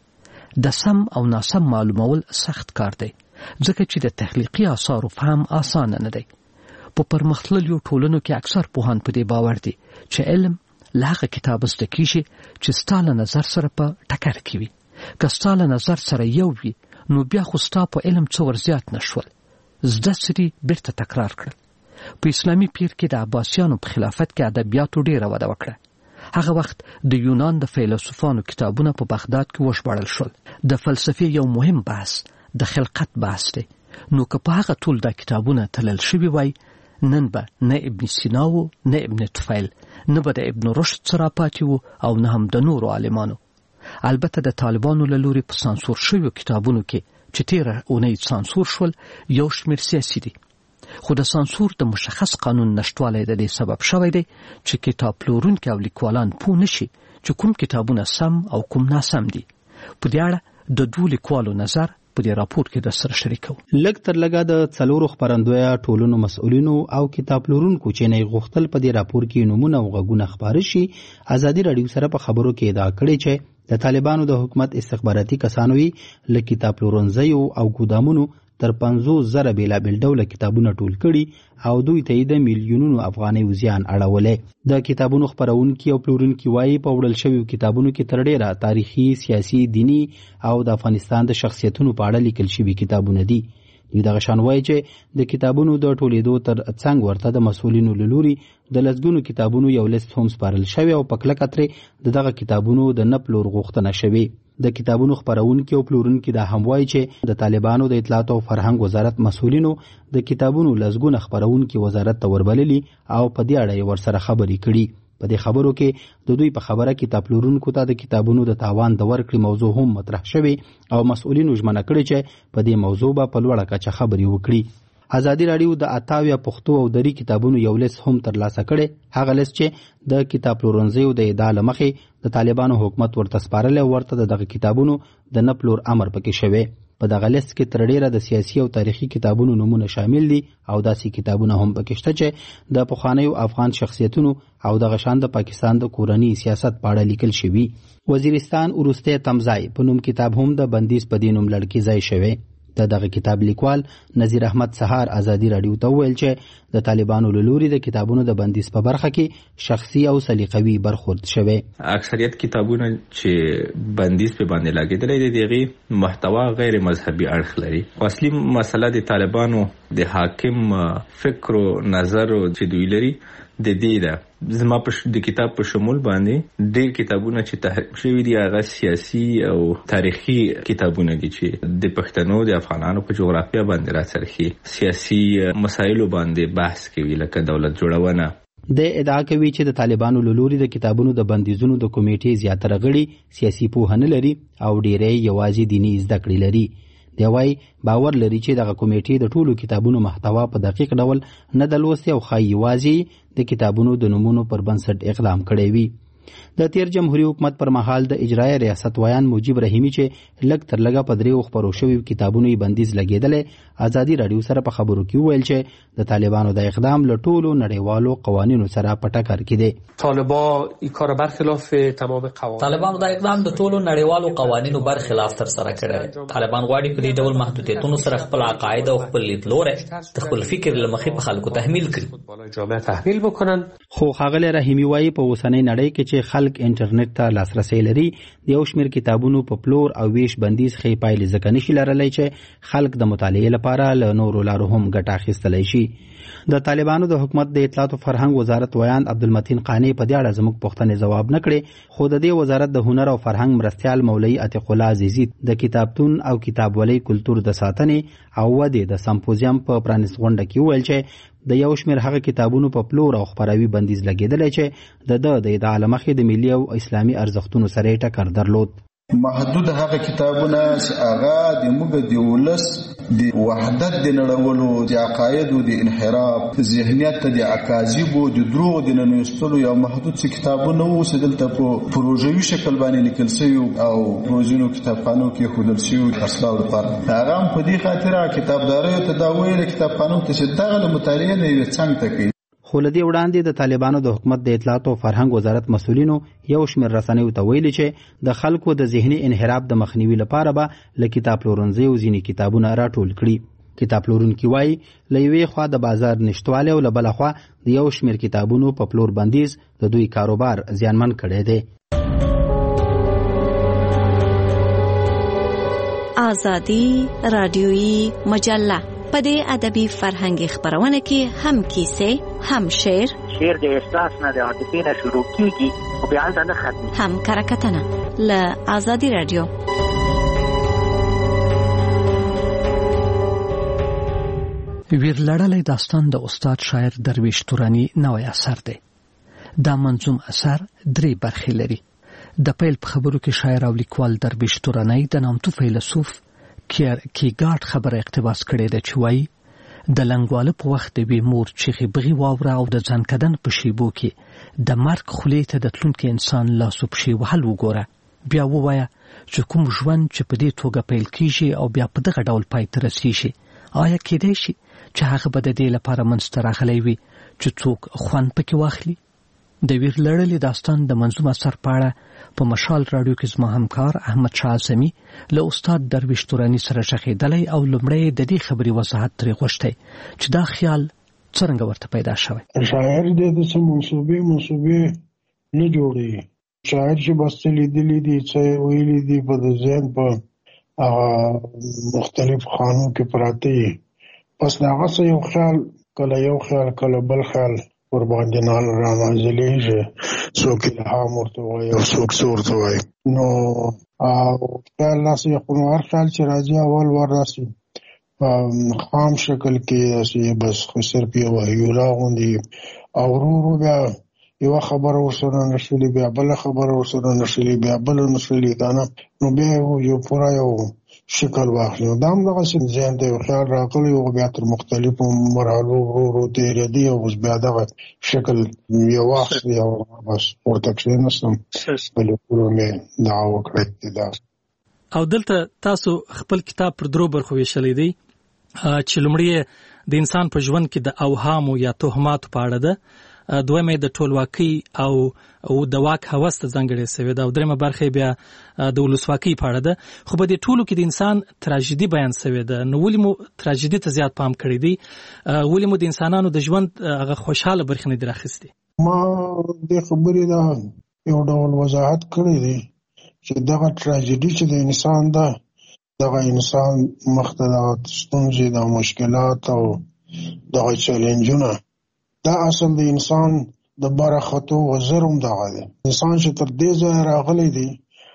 د سم او ناسم معلومول سخت کار دی ځکه چې د تخلیقي آثارو فهم آسانه نه دی. په پرمختللو ټولنو کې اکثر پوهان په دې باور دي چې علم له هغه کتاب زده کیږي چې ستا له نظر سره په ټکر کې وي. که ستا له نظر سره یو وي نو بیا خو ستا په علم څه ور زیات نه شول. زده سړي بیرته تکرار کړل. په اسلامي پیر کې د عباسیانو په خلافت کې ادبیاتو ډېره وده وکړه. هغه وخت د یونان د فیلسوفانو کتابونه په بغداد کې وژباړل شول. د فلسفې یو مهم بحث د خلقت بحث دی. نو که په هغه ټول دا کتابونه تلل شوي وای نن به نه ابن سینا و نه ابن طفیل نه به د ابن رشد سره پاتې وو او نه هم د نورو عالمانو. البته د طالبانو له لوري په سانسور شویو کتابونو کې چې تیره اونۍ سانسور شول یو شمېر سیاسي دي. خو د سانسور د مشخص قانون نشټوالی د دې سبب شوی دی چې کتاب پلورونکي او لیکوالان پوه نشي چې کوم کتابونه سم او کوم ناسم دي. په دې اړه د دوو لیکوالو نظر په دې راپور کې د سره شریکو. لږ تر لږه د څلورو خپرندویه ټولنو مسؤلینو او کتاب پلورونکو چې نه غوښتل په دې راپور کې نمونه او غږونه خپاره شي ازادي راډیو سره په خبرو کې ادعا کړې چې د طالبانو د حکومت استخباراتي کسانو یې له کتاب پلورنځیو او ګودامونو تر پنځوس زره بېلابېل ډوله کتابونه ټول کړي او دوی ته یې د میلیونونو افغانۍ زیان اړولی. د کتابونو خپرونکي او پلورونکي وایي په وړل شویو کتابونو کې تر ډېره تاریخي، سیاسي، دینی او د افغانستان د شخصیتونو په اړه لیکل شوي کتابونه دي. دوی دغه شان وایي چې د کتابونو د ټولېدو تر څنګ ورته د مسؤلینو له لوري د لسګونو کتابونو یو لیست هم سپارل شوی او په کلکه ترې د دغه کتابونو د نه پلور غوښتنه شوې. د کتابونو خپرونکي او پلورونکي دا هم وایي چې د طالبانو د اطلاعات او فرهنګ وزارت مسؤلینو د کتابونو لسګونه خپرونکي وزارت ته وربللي او په دې اړه یې ورسره خبرې کړي. په دې خبرو کې د دوی په خبره کتاب پلورونکو ته د کتابونو د تاوان د ورکړې موضوع هم مطرح شوې او مسؤلینو ژمنه کړې چې په دې موضوع به په لوړه کچه خبرې وکړي. ازادي راډیو د اتاویا پښتو او دري کتابونو یو لیست هم ترلاسه کړی. هغه لیست چې د کتاب پلورنځیو د ادعا له مخې د طالبانو حکومت ورته سپارلی ورته د دغه کتابونو د نه پلور امر پکې شوی. په دغه لیست کې تر ډېره د سیاسي او تاریخي کتابونو نومونه شامل دي او داسې کتابونه هم پکې شته چې د پخوانیو افغان شخصیتونو او دغه شان د پاکستان د کورني سیاست په اړه لیکل شوي. وزیرستان وروستی تمځای په نوم کتاب هم د بندیز په دې نوم لړکي ځای شوی. د دغه کتاب لیکوال نذیر احمد سهار ازادي راډیو ته وویل چې د طالبانو له لوري د کتابونو د بندیز په برخه کې شخصي او سلیقوي برخورد شوی. اکثریت کتابونه چې بندیز په باندې لګیدلې دي دغه محتوا غیر مذهبي اړخ لري. اصلي مسله د طالبانو د حاکم فکر او نظر چې دوی لري د دې ده. زما په د کتاب په شمول باندې ډېر کتابونه چې تحریف شوي دي هغه سیاسي او تاریخي کتابونه دي چې د پښتنو د افغانانو په جغرافیه باندې راڅرخي سیاسي مسایلو باندې بحث کوي لکه دولت جوړونه. د ادعا کوي چې د طالبانو له لوري د کتابونو د بندیزونو د کمیټې زیاتره غړي سیاسي پوهه نه لري او ډېری یوازې دیني زده کړې لري. دی وایي باور لري چې دغه کمیټې د ټولو کتابونو محتوا په دقیق ډول نه د لوستي او ښایي یوازې د کتابونو د نومونو پر بنسټ اقدام کړی وي. د تیر جمهوریت حکومت پر مهال د اجرایي ریاست ویان مجیب رحیمی چې لږ تر لږه په دریو خپرو شویو کتابونو یې بندیز لګېدلی ازادي راډیو سره په خبرو کې وویل چې د طالبانو د اقدام له ټولو نړیوالو قوانینو سره په ټکر کې دی. طالبان این کار برخلاف تمام قوانین طالبانو د اقدام د ټولو نړیوالو قوانینو برخلاف تر سره کړی. طالبان غواړي په دې ډول محدودیتونو سره خپل عقاید او خپل لیدلوری د خپل فکر له مخې په خلکو تحمیل کړي. جامعه تحمیل بکنن. خو ښاغلی رحیمي وایي په اوسنۍ نړۍ کې چې خلک انټرنیټ ته لاسرسی لري د یو شمېر کتابونو په پلور او ویش بندیز ښې پایلې ځکه نشي لرلی چې خلک د مطالعې لپاره له نورو لارو هم ګټه اخیستلی شي. د طالبانو د حکومت د اطلاعات او فرهنګ وزارت ویان عبدالمتین قانی په دې اړه زموږ پوښتنې ځواب نه کړې خو د دې وزارت د هنر او فرهنګ مرستیال مولوي عتیق الله عزیزي د کتابتون او کتابولۍ کلتور د ساتنې او ودې د سمپوزیم په پرانیست غونډه کې وویل چې د یو شمېر هغه کتابونو په پلور او خپراوي بندیز لګېدلی چې د ده د ادعا له مخې د ملي او اسلامي ارزښتونو سره یې ټکر درلود. محدود هغه کتابونه چې هغه د موږ د ولس د وحدت د نړولو د عقایدو د انحراف ذهنیت ته د اکاذیبو د دروغ د ننویستلو یو محدود څه کتابونه وو چې دلته په پروژوي شکل باندې لیکل شوي او پروژینو کتابخانو کې ښودل شوي اصلاح لپاره. هغه هم په دې خاطر کتابداریو ته دا ویل کتابخانو ته چې دغه مطالعې نه یو څنګه کوي. خو لدې وړاندې د طالبانو د حکومت د اطلاعات او فرهنګ وزارت مسؤلینو یو شمېر رسنیو ته ویلي چې د خلکو د ذهني انحراف د مخنیوي لپاره به له کتاب پلورنځیو ځینې کتابونه راټول کړي. کتاب پلورونکي وایي له یوې خوا د بازار نشتوالی او له بله خوا د یو شمېر کتابونو په پلور بندیز د دوی کاروبار زیانمن کړی دی. آزادي رادیویي مجله په دې ادبي فرهنګي خبرونه کې هم کیسې هم شعر شعر د احساس نه د عاطفې نه شروع کیږي او بیا هلته نه ختمي هم کرکټنه له آزادي رادیو. ویرلړلی داستان د استاد شاعر درویش تورانی نوی اثر دی. دا منظوم اثر درې برخې لري. د پیل په خبرو کې شاعر او لیکوال درویش تورانی د نامتو فیلسوف کیرکیګارډ خبره اقتباس کړې ده چې وایي د لنګواله په وخت د وی مور چیغې بغي واوره او د ځانکدن په شیبو کې د مرګ خولې ته د تلونکي انسان لاسو پښې وهل وګوره. بیا ووایه چې کوم ژوند چې په دې توګه پیل کیږي او بیا په دغه ډول پای ته رسیږي آیا کېدای شي چې هغه به د دې لپاره منځته راغلی وي چې څوک خوند پکې واخلي؟ د ویرلړلي داستان د منظوم اثر په اړه په مشال راډیو کې زما همکار احمد شاه اعظمي له استاد درویش تورانی سره شخېدلی او لومړی د دې خبرې وضاحت ترې غوښتی چې دا خیال څرنګه ورته پیدا شوی. شاعر دې د څه منصوبې منصوبې نه جوړوي. شاعر چې بس څه لیدلي دي څه ویلي دي په د ذهن په مختلف خانو کې پراته وي بس د هغه څه یو خیال کله یو خیال کله بل خیال ور باندې نال را نازلېږي څوک الهام ورته وایي او څوک څه ورته وایي. نو خیال داسې یو هر خیال چې راځي اول ور راسي په خام شکل کې داسې بس خو صرف یو هیولا غوندې او ورو ورو بیا یوه خبره ورسره نشلي بیا بله خبره ورسره نشلي بیا بله نشلي که نه نو بیا یو پوره یو شکل واخلي. نو دا هم دغسې ذهن ته یو خیال راغلی او بیا تر مختلفو مرحلو ورو ورو تېرېدي او اوس بیا دغه شکل یې واخلي او بس ورته کښېنستم بلې پوره مې دغه وکړی دا. او دلته تاسو خپل کتاب پر درو برخو ویشلی دی چې لومړی د انسان په ژوند کې د اوهامو یا تهماتو په اړه ده، دویمه د ټولواکۍ او او د واک هوس ته ځانګړې شوې ده او دریمه برخه بیا د ولسواکۍ په اړه ده. خو په دې ټولو کې د انسان تراژیدي بیان شوې ده. نو ولې مو تراژیدي ته زیات پام کړی دی؟ ولې مو د انسانانو د ژوند هغه خوشاله برخه نه دی راخیستې؟ ما د خبرې دا یو ډول وضاحت کړی دی چې دغه تراژیدي چې د انسان ده دغه انسان مخته د ستونزې د مشکلات او دغه چیلنجونه دا اصل د انسان د برخطو وزر هم دغه دی. انسان چې تر دې ځایه راغلی دی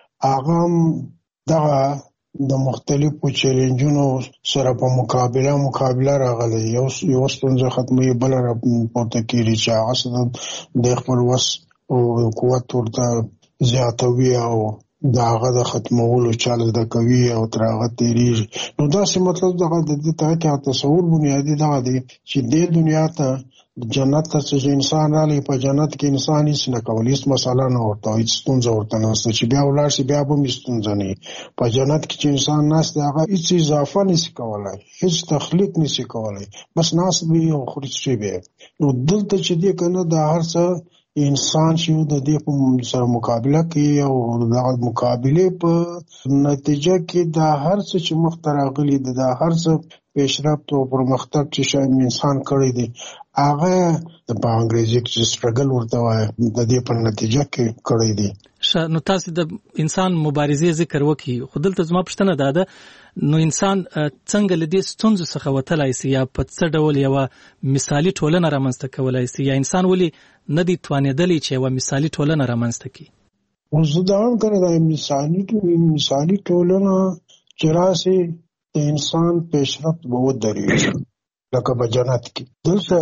هغه هم دغه د مختلفو چیلنجونو سره په مقابله مقابله راغلی. یو یو ستونزه ختموي بله راپورته کېږي چې هغه څه د خپل وس او قوت ورته زیاتوي او د هغه د ختمولو چل زده کوي او تر هغه تېرېږي. نو داسې مطلب دغه د دې ته تصور بنیادي دغه دی چې دې دنیا ته جنت ته چې انسان رالی په جنت کې انسان هیڅ نه کولی، هیڅ مسله نه ورته هیڅ ستونزه ورته نشته چې بیا ولاړ شي بیا به هم ستونزه نه وي. په جنت کې چې انسان ناست دی هغه هیڅ اضافه نشي کولی، هیڅ تخلیق نشي کولی، بس ناست به وي او خوري څه به. نو دلته چې دی که نه د هر څه انسان چې د دې په سره مقابله کوي او د مقابلې په نتیجه کې د هر څه چې مخته راغلي د هر څه پیشرفت او پرمختګ چې شاید انسان کړی دی هغه د په انګریزي کې سټرګل ورته وایي د دې په نتیجه کې کړی دی. نو تاسو د انسان مبارزې ذکر وکړي خو دلته زما پوښتنه دا ده نو انسان څنګه له دې ستونزو څخه وتلی سي یا په څه ډول یوه مثالي ټولنه رامنځته کولی سي یا انسان ولې نه دی توانېدلی چې یوه مثالي ټولنه رامنځته کړي؟ اوس زه دا هم که نه مثالي مثالي ټولنه چې راسي د انسان پیشرفت به ودرېږي لکه په جنت کې. دلته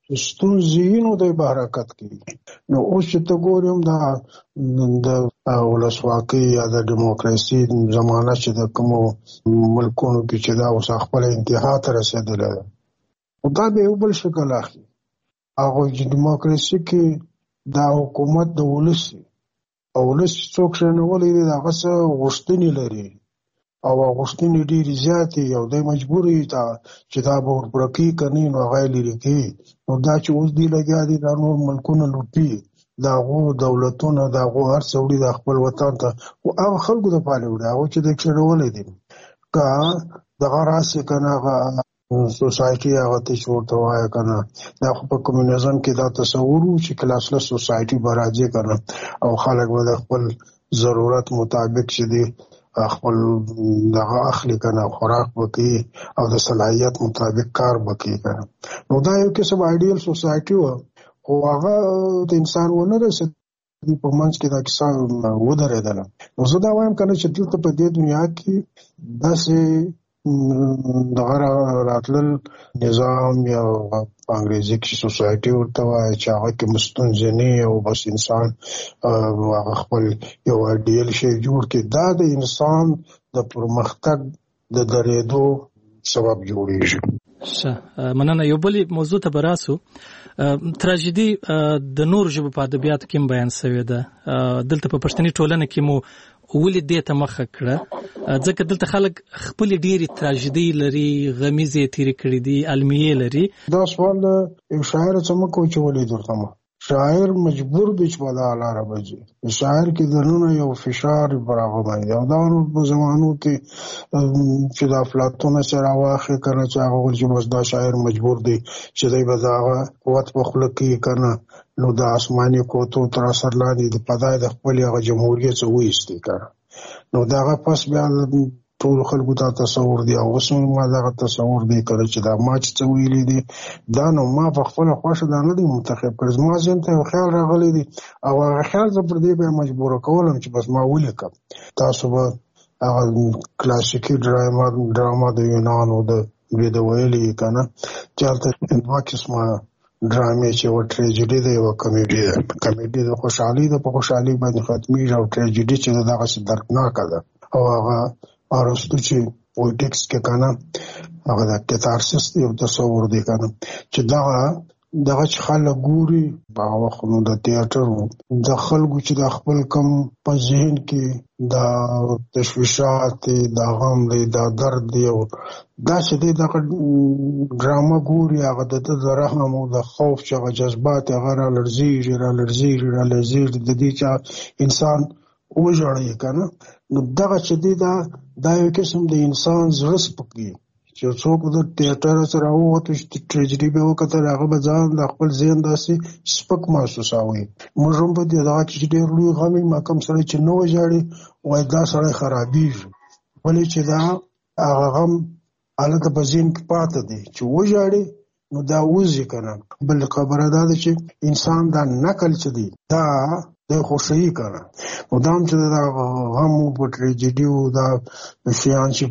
ستونزې نو د حرکت کوي. نو اوس چې ته ګورم دا د ولسواکۍ یا د ډیموکراسي زمانه چې د کومو ملکونو کې چې دا اوس خپل انتها ته رسېدلې ده، دا به یو بل شکل اخلي. هغه چې ډیموکراسي کې دا حکومت د ولس او ولس څوک شنولې دي هغه څه غوښتنې لري او غوښتنې ډېرې زیاتې او دی مجبور وي چې دا به ورپوره کوي که نه نو هغه یې لرې کوي. نو دا چې اوس دوی لګیا دي دا نور ملکونه لوټي، د هغو دولتونه د هغو هر څه وړي د خپل وطن ته، خو هغه خلکو دپاره وړي هغو چې دی کښېنولی دي. که دغه راسې که نه هغه سوسایټي هغه ته چې ورته وایه که نه، دا خو په کمیونیزم کې دا تصور و چې کلاسلس سوسایټي به راځي که نه او خلک به د خپل ضرورت مطابق چې دی خپل دغه اخلي که نه، خوراک به کوي او د صلاحیت مطابق کار به کوي که نه. نو دا یو قسم آیډیل سوسایټي وه، خو هغه د انسان ونه رسېدي، په منځ کې دا کیسه ودرېدله. نو زه دا وایم که نه چې دلته په دې دنیا کې داسې دغه راتلل نظام یا په انګریزي کې سوسایټي ورته وایي چې هغه کې ستونزې نه او بس انسان هغه خپل یو ایډیل شی جوړ کړي، دا د انسان د پرمختګ د درېدو سبب جوړېږي. ښه، مننه. یو بل موضوع ته به راسو. تراژیدي د نورو ژبو په ادبیاتو کې هم بیان شوې ده. دلته په پښتني ټولنه کې مو ولې دې ته مخه کړه؟ ځکه دلته خلک خپلې ډېرې تراژیدي لري، غمیزې تېرې کړي دي، المیې لري. دا سوال یو شاعر څه مه کوو چې ولې درته مه. شاعر مجبور دی چې په دغه لاره بځي. شاعر کې دننه یو فشار پر هغه باندې او دا په زمانو کې چې د افلاطون چې راواخلي که نه چې هغه وایي چې بس دا شاعر مجبور دی چې دی به د هغه قوت په خوله کې که نه نو د آسماني قوتو تر اثر لاندې د فضا د خپلې هغه جمهوریت څه وایستې که نه، نو د هغه پس بیا ټولو خلکو ته تصور دی او اوس ما دغه تصور دی که نه چې دا ما چې څه ویلي دي دا نو ما په خپله خوښه دا نه دی منتخب کړی، زما ذهن ته یو خیال راغلی دی او هغه خیال زه پر دې بیا مجبوره کولم چې بس ما ولیکم. تاسو به هغه کلاسیکي ډراما ډراما د یونانو د دوی د ویلي که نه چې هلته دوه قسمه ډرامې چې یوه ټریجډي ده یوه کمیډي ده. کمیډي د خوشحالي ده، په خوشحالي باندې ختمېږي، او ټریجډي چې ده دغسې دردناکه ده او هغه ارسطو چې پویټکس کې که نه هغه د کتارسس یو تصور دی که نه چې دغه دغه چې خلک ګوري هغه وخت نو د تیاتر د خلکو چې د خپل کم په ذهن کې دا تشویشات دی، دا غم دی، دا درد دی او دا چې دی دغه ډرامه ګوري هغه د ده د رحم او د خوف چې هغه جذبات هغه را لړزېږي را لړزېږي را لړزېږي د دې چې انسان وژړوي که نه. نو دغه چې دی دا دا یو قسم د انسان زړه سپکوي چې څوک د تیاتر سره راووتو چې ټریجډي به وکتل هغه به ځان د خپل ذهن داسې سپک محسوسوي. موږ هم په دغه کې چې ډېر لوی غم وي ما کوم سړی چې نه وژاړي وایي دا سړی خرابېږي، ولې چې دا هغه غم هلته په ذهن کې پاته دی چې وژاړي نو دا وځي که نه. بل خبره دا ده چې انسان دا نقل چې دی دا د خوښوي که نه، نو دا هم چې دا غم و په ټریجډي و دا شیان چې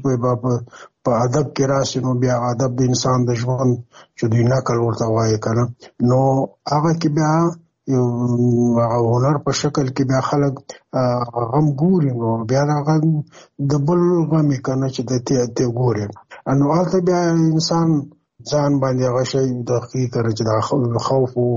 په ادب کې راشي نو بیا ادب د انسان د ژوند چې دوی نقل ورته وایي که نه، نو هغه کې بیا یو هغه هنر په شکل کې بیا خلک غم ګوري نو بیا هغه د بل غم یې که نه چې د ته ګوري نو هلته بیا انسان ځان باندې هغه شی دقیق کړي چې دا خوف او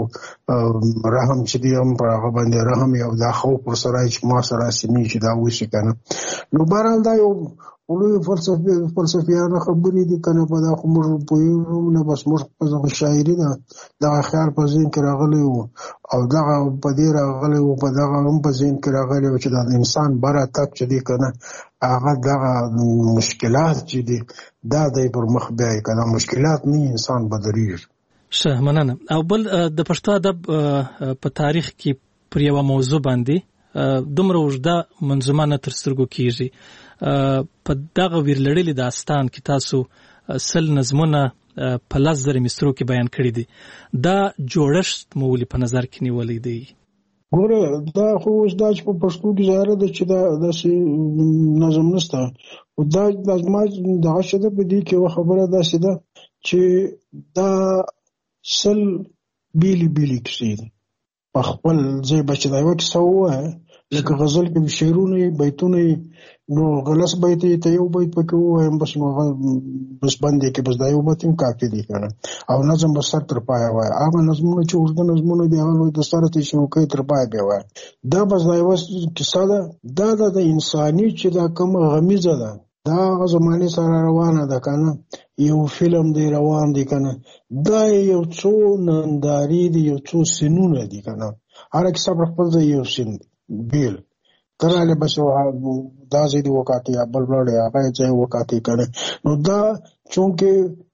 رحم چې دی هم پر هغه باندې رحم یو دا خوف پر سره چې ما سره سینې چې دا وشي که نه. نو بهرحال دا یو لوی فلسفي فلسفیانه خبرې دي که نه، په دا خو موږ پوهېږو نه، بس موږ په دغه شاعري ده دغه خیال په ذهن کې راغلی و او دغه په دې راغلی و په دغه هم په ذهن کې راغلی و چې دا د انسان بره تګ چې دی که نه هغه دغه مشکلات چې دي دا دی پر مخ بیایي که دا مشکلات نه انسان به درېږي. ښه، مننه. او بل د پښتو ادب په تاریخ کې پر یوه موضوع باندې دومره اوږده منظومه نه تر سترګو کېږي. په دغه ویرلړلي داستان کې تاسو سل نظمونه په لس زره مصرو کې بیان کړي دي. دا جوړښت مو ولې په نظر کې نیولی دی؟ ګوره دا خو اوس دا چې په پښتو کې ظاهره ده چې دا داسې نظم نشته، دا زما دغه څه ده په دې کې یوه خبره داسې ده چې دا سل بیلی بیلی کیسې دي په خپل ځای به چې دا یوه کیسه ووایه لکه غزل کې شعرونه بیتونه نو غلس بیت ته یو بیت پکې ووایم بس نو هغه بس بندې کې بس دا یو بیت هم کافي دی که نه او نظم به سر تر پایه وایه هغه نظمونه چې اوږده نظمونه دي هغه د سره ته شروکۍ تر پایه بیا وایه دا بس دا یوه کیسه ده دا ده د انساني چې دا کومه غمیزه ده دا هغه زمانې سره روانه ده که نه یو فلم دی روان دی که نه دا یو څو نندارې دي یو څو سینونه دي که نه هره کیسه پر خپل ځای یو سین دی بیل تراله بس دا ځای دی وکاتې یا بل ولاړې هغه ځای وکاتې که نه نو دا چونکې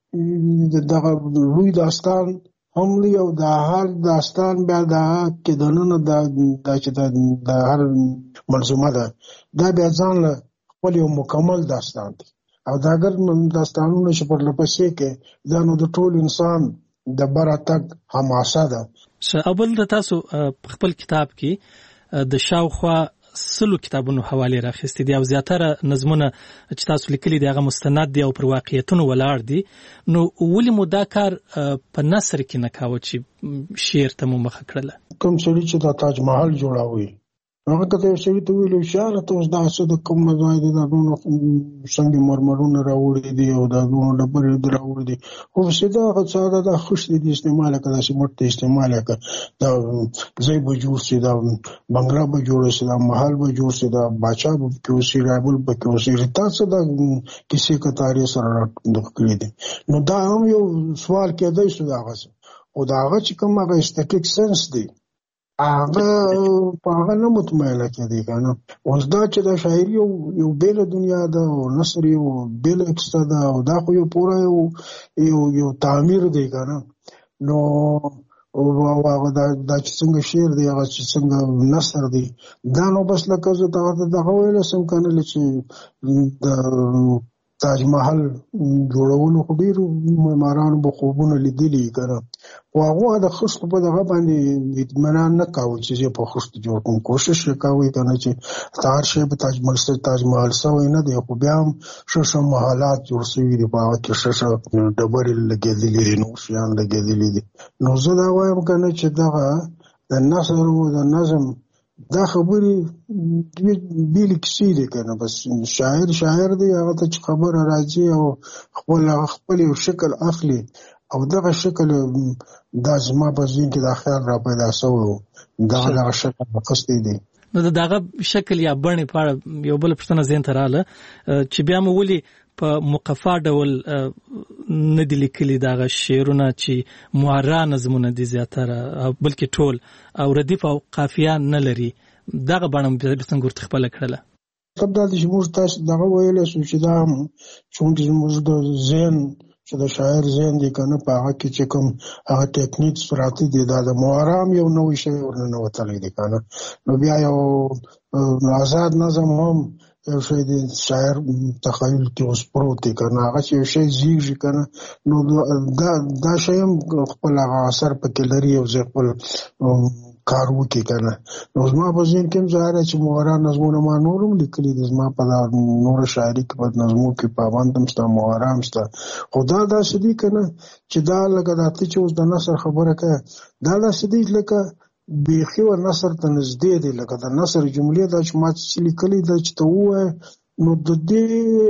دغه لوی داستان هم دی او د هر داستان بیا د کې دننه دا چې د هر منظومه ده دا بیا ځان له خپل یو مکمل داستان دی او دا اگر داستانونه چې پر لپسې کې دا نو د ټول انسان د بره تګ حماسه ده. اول د تاسو خپل کتاب کې د شاوخوا سلو کتابونو حواله راخستې دي او زیاتره نظمونه چې تاسو لیکلي دي هغه مستند دي او پر واقعیتونو ولاړ دي نو ولې مو دا کار په نثر کې نه کاوه چې شعر ته مو مخه کړله؟ کوم سړي چې دا تاج محل جوړاوي هغه ته یو سړي ته ویلو شاله ته اوس دا څه د کوم ځای دی دا دونه سنگ مرمرونه راوړي دي او دا دونه ډبرې دي راوړي دي خو سیده هغه څه دا خوش دي استعمال کړه چې مټ استعمال کړه دا ځای به جوړ شي دا بنگلا به جوړ شي دا محل به جوړ شي دا باچا به کوسي رابل به کوسي تاسو دا کسی کتاري سره کړی دي نو دا هم یو سوال کېدای شو دا هغه او دا هغه چې کوم هغه استټیک سنس دی هغه په هغه نه مطمئنه کېدی که نه اوس دا چې دا شاعري یو بېله دنیا ده او نثر یو بېله کیسه ده او دا خو یو پوره یو یو یو تعمیر دی که نه نو هغه دا چې څنګه شعر دی هغه چې څنګه نثر دی دا نو بس لکه زه دغه ویلی سم که نه چې د تاج محل جوړولو خو ډېرو معمارانو به خوبونه لیدلي که نه خو هغو د خښتو په دغه باندې اطمینان نه کاوه چې زه په خښتو جوړ کړم کوشش یې کاوه که نه چې هر شی به تاج محل تاج محل سوی نه دی خو بیا هم ښه ښه محلات جوړ سوي دي په هغه کې ښه ښه ډبرې لګېدلي دي نور شیان لګېدلي دي نو زه دا وایم که نه چې دغه د نثر او د نظم دا خبرې بیلې کیسې دي که نه بس شاعر شاعر دی هغه ته چې خبره راځي او خپل خپل یو شکل اخلي او دغه شکل دا زما په ذهن کې دا خیال را پیدا شوی و دغه دغه شکل اخیستی دی نو د دغه شکل یا بڼې په اړه یو بله پوښتنه ذهن ته راغله چې بیا مو ولې په مقفا ډول نه دي لیکلي دغه شعرونه چې معرا نظمونه دي زیاتره بلکې ټول او ردیف او قافیه نه لري دغه بڼه به څنګه ورته خپله کړله؟ مطلب دا دی چې موږ تاسو دغه ویلی شو چې دا هم چونکې زموږ د ذهن چې د شاعر ذهن دی که نه په هغه کې چې کوم هغه ټیکنیکس پراته دي دا د معرا هم یو نوی شی ورننوتلی دی که نه نو بیا یو آزاد نظم هم یو شی دی شاعر تخیل کې اوس پروت دی که نه هغه چې یو شی زیږي که نه نو دا شی هم خپل هغه اثر پکې لري او زه خپل کار وکړي که نه نو زما په ذهن کې هم ظاهره چې معرا نظمونه ما نور هم لیکلي دي زما په نوره شاعري کې په نظمو کې پابند هم شته معرا هم شته خو دا داسې دي که نه چې دا لکه دا ته چې اوس د نثر خبره کوې دا داسې دي لکه بیخي و نثر ته نږدې دی لکه د نثر جملې دا چې ما چې لیکلي ده چې ته ووایې نو د دې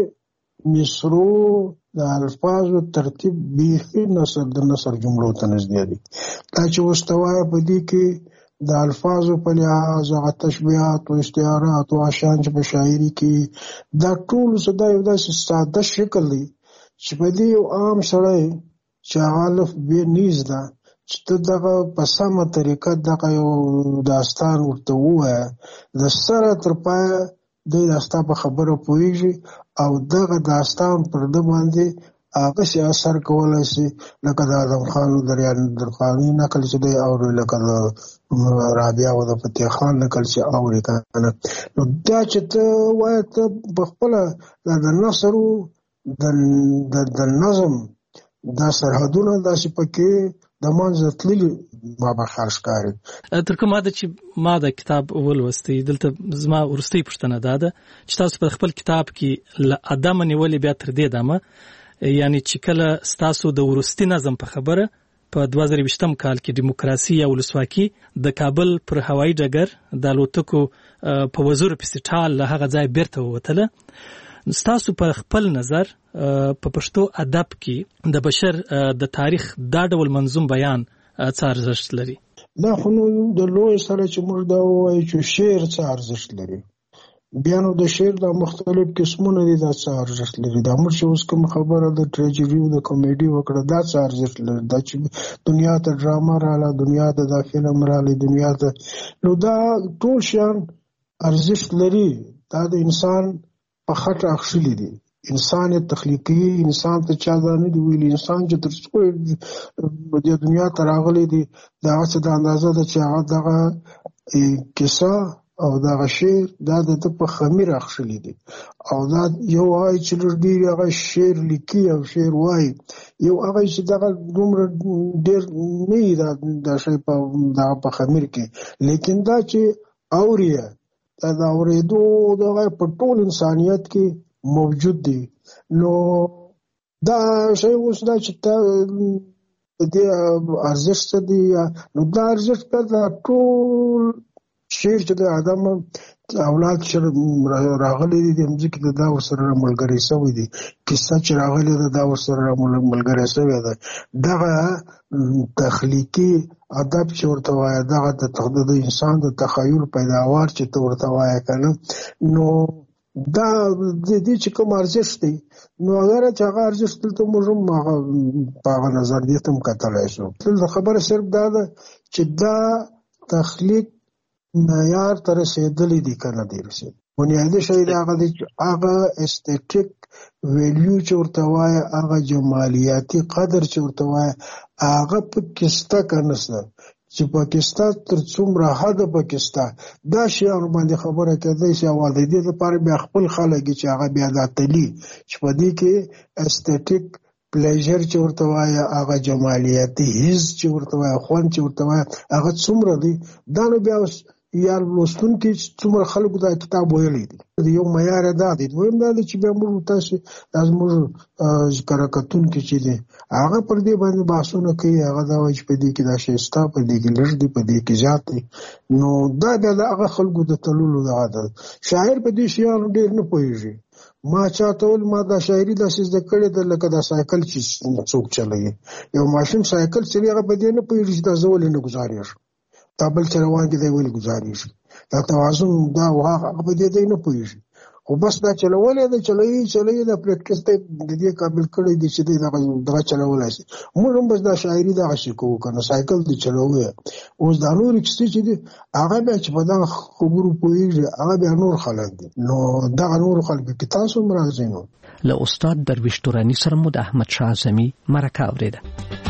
مصرو د الفاظو ترتیب بیخي نثر د نثر جملو ته نږدې دی دا چې اوس ته وایې په دې کې د الفاظو په لحاظ هغه تشبیهات او استعارات او اشان چې په شاعري کې دا ټول څه دا یو داسې ساده شکل دی چې په دې یو عام سړی چې هغه الف بې نیز ده چې ته دغه په سمه طریقه دغه یو داستان ورته ووایه د سره تر پایه دی دا ستا په خبره پوهېږي او دغه داستان پر ده باندې هغه سي اثر کولی شي لکه د اعظم خان درخاني نقل چې دی اوري لکه د رابعه او د فتح خان نقل چې اوري که نه نو دا چې ته وایه ته په خپله د نثر د نظم دا سرحدونه داسې پکې د منځه تللي ما به خیال ښکاري تر کومه حده چې ما د کتاب ولوستی دلته زما وروستۍ پوښتنه دا ده چې تاسو په خپل کتاب کې له ادمه نیولې بیا تر دې دمه یعنی چې کله ستاسو د وروستي نظم په خبره په دوه زره ویشتم کال کې دیموکراسي او ولسواکي د کابل پر هوایي ډګر د الوتکو په وزر پسټال له هغه ځای بیرته ووتله. ستاسو په خپل نظر په پښتو ادب کې د بشر د تاریخ دا ډول منظوم بیان څه ارزښت لري؟ دا خو نو د لوی سره چې موږ دا وایو چې شعر څه ارزښت لري، بیا نو د شعر د مختلف قسمونه دي، دا څه ارزښت لري. دا موږ چې اوس کوم خبره د ټریجډي او د کامیډي وکړه دا څه ارزښت لري، دا چې دنیا ته ډراما رااله، دنیا ته دا فلم رااله، دنیا ته نو دا ټول شیان ارزښت لري. دا د انسان په خټه اخښلي دي. انسان تخلیقي انسان ته چا دا نه دی ویلي. انسان چې تر څو د دنیا ته راغلی دی دا څه د اندازه ده چې هغه دغه کیسه او دغه شعر دا د په خمیر اخښلي دي. او دا یو وایي چې لږ ډېر هغه شعر لیکي او شعر وایي، یو هغه چې دغه دومره ډېر نه وي دا شی په دغه په خمیر کې، لیکن دا چې اوري دا د اورېدو دغه په ټول انسانیت کې موجود دی. نو دا شی اوس دا چې د ارزښت دی، نو دا ارزښت دا ټول شعر چې د آدم اولاد چې راغلی دي د مځکې ته دا ورسره ملګری شوی دی، کیسه چې راغلی ده دا ورسره ملګری شوی ده. دغه تخلیقي ادب چې ورته وایه، دغه د انسان د تخیل پیداوار چې ته ورته وایه که نه، نو دا د دې چې کوم ارزښت دی، نو اگر چې هغه ارزښت دلته موږ هم هغه په هغه نظریې ته هم کتلی شو. دلته خبره صرف دا ده چې دا تخلیق معیار ته رسېدلی دي که نه دی رسېدلی. بنیادي شی د هغه دی چې هغه استیټیک ویلیو چې ورته وایه، هغه جمالیاتي قدر چې ورته وایه، هغه پکې شته که نشته. چې پاکستان تر څومره حده پاکستان دا شیانو باندې خبره کېدای شي، او د دې لپاره بیا خپل خلک چې هغه بیا دا تلي چې په دې کې استیټیک پلیژر چې ورته وایه، هغه جمالیاتي حس چې ورته وایه، خوند چې ورته وایه، هغه څومره دی. دا نو بیا یا لوستونکي څومره خلکو دا کتاب ویلی دی، یو معیار دا دی. دویم دا دی چې بیا موږ تاسو دا زموږ کره کتونکي چې دی هغه پر دې باندې بحثونه کوي، هغه دا وایي چې په دې کې دا شی شته، په دې کې لږ دی، په دې کې زیات دی. نو دا بیا د هغه خلکو د تللو دغه ده. شاعر په دې شیانو ډېر نه پوهېږي. ما چاته ویل ما دا شاعري داسې زده کړې ده لکه دا سایکل چې څوک چلوي، یو ماشین سایکل چلوي، هغه په دې نه پوهېږي چې دا زه ولې نه ګزارېږم، دا بل چې روان کې دی ولې ګزارېږي، دا توازن دا هغه په دې دی نه پوهېږي. خو بس دا چلولی دی، چلوي چلوي دا پریکټس دی د دې قابل کړی دی چې دی دغه چلولی شي. موږ هم بس دا شاعري دغسې کوو که نه، سایکل دی چلوو. اوس دا نورې کیسې چې دي هغه بیا چې په دغه خبرو پوهېږي هغه بیا نور خلک دي. نو دغه نورو خلکو کې تاسو هم راځئ. نو له استاد درویش توراني سره مو د احمدشاه اعظمي مرکه اورېده.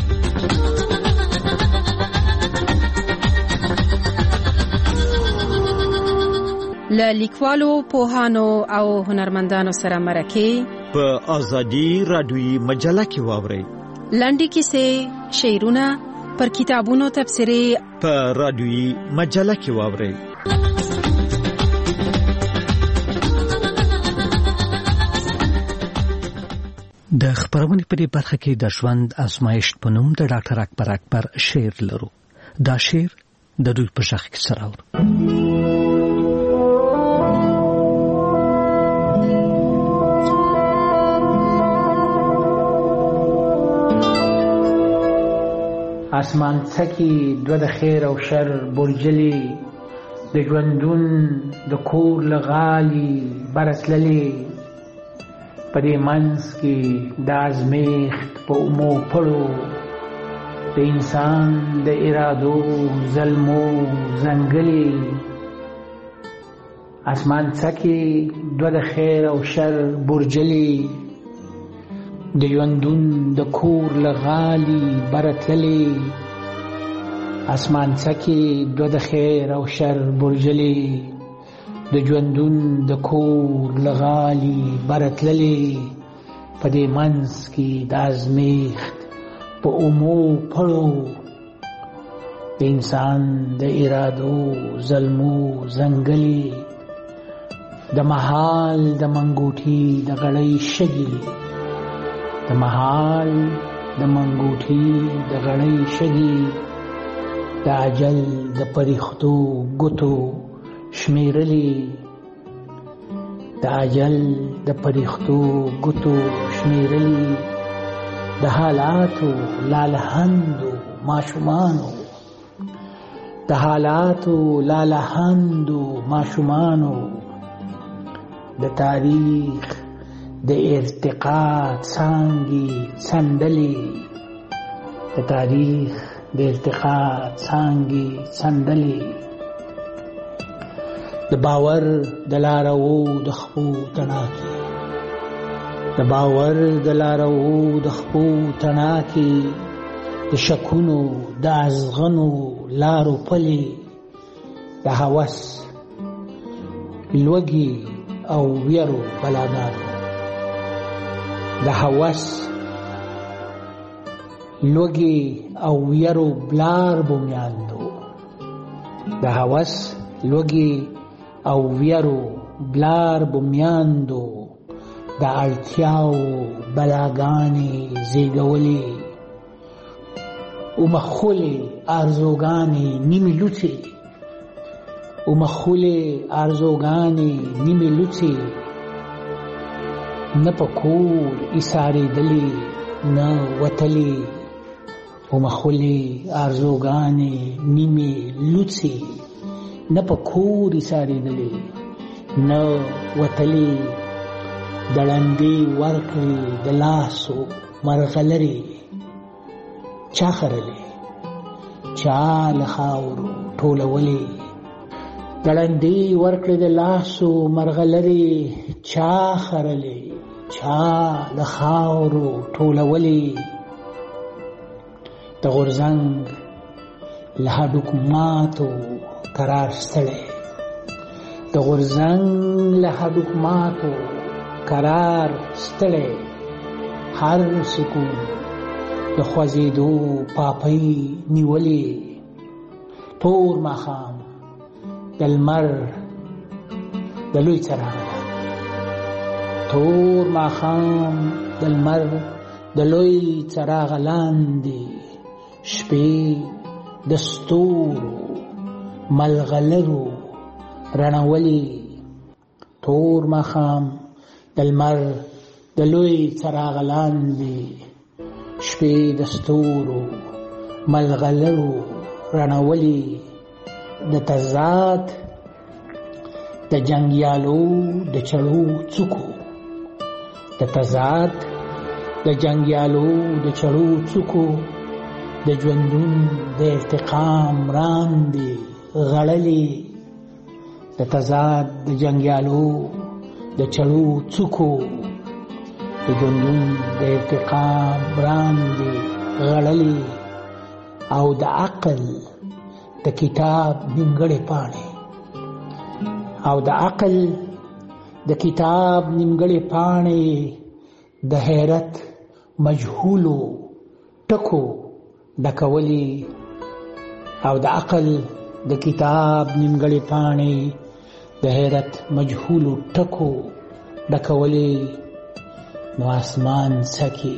له لیکوالو، پوهانو او هنرمندانو سره مرکې په ازادي رادیوي مجله کې واورئ. لنډې کیسې، شعرونه، پر کتابونو تبصرې په رادیوي مجله کې واورئ. د خبرونې په دې برخه کې د ژوند ازمایښت په نوم د ډاکټر اکبر اکبر شعر لرو. دا شعر د دوی په ژغ کې سره اورو. اسمان څکی دو د خیر او شر برجلی، د ژوندون د کور لغالی برتللی، په دې منځ کې د ازمیښت په اومو پړو، د انسان د ارادو ظلمو ځنګلې. اسمان څکی دو د خیر او شر برجلی، د ژوندون د کور لغالی برتللی، اسمان څکی دو د خیر او شر برجلی، د ژوندون د کور لغالی برتللی، په دې منځ کې د ازمیښت په اومو پړو، د انسان د ارادو ظلمو ځنګلې، د مهال د منګوټي د غړۍ شګې، د مهال د منګوټي د غړۍ شګي د اجل د پریختو ګوتو شمیرلی د اجل د پریختو ګوتو شمیرلی د حالاتو لالهندو ماشومانو د حالاتو لالهندو ماشومانو د تاریخ د ارتقا څانګې څنډلې د تاریخ د ارتقا څانګې څنډلې د باور د لارو د خپو تڼاکې د باور د لارو د خپو تڼاکې د شکونو د ازغنو لارو پلې د هوس لوږې او ویرو بلاګانو د هوس لوږې او ویرو بلار بومیاندو د هوس لوږې او ویرو بلار بومیاندو د اړتیاو بلاګانې زیږولې ومخولې ارزوګانې نیمې لوڅې ومخولې ارزوګانې نیمې لوڅې نه په کور ایسارېدلې نه وتلې ومخولې ارزوګانې نیمې لوڅې نه په کور ایسارېدلې نه وتلې د ړندې ورکړې د لاسو مرغلرې چا خرلې چا له خاورو ټولولې د ړندې ورکړې د لاسو مرغلرې چا خرلې چا له خاورو ټولولې د غورځنګ له هډوکو ماتو قرار ستړی د غورځنګ له هډوکو ماتو قرار ستړی هر سکون د خوځېدو پاپۍ نیولې تور ماښام د لمر د لوی څراغ تور ماښام د لمر د لوی څراغ لاندې شپې د ستورو ملغلرو رڼولې تور ماښام د لمر د لوی څراغ لاندې شپې د ستورو ملغلرو رڼولې د تضاد د جنګیالو د چړو څوکو د تضاد د جنګیالو د چړو څوکو د ژوندون د ارتقام راندې غړلې د تضاد د جنګیالو د چړو څوکو د ژوندون د ارتقام راندې غړلې او د عقل د کتاب نیمګړې پاڼې او د عقل د کتاب نیمګړې پاڼې د حیرت مجهولو ټکو ډکولې او د عقل د کتاب نیمګړې پاڼې د حیرت مجهولو ټکو ډکولې نو آسمان څکې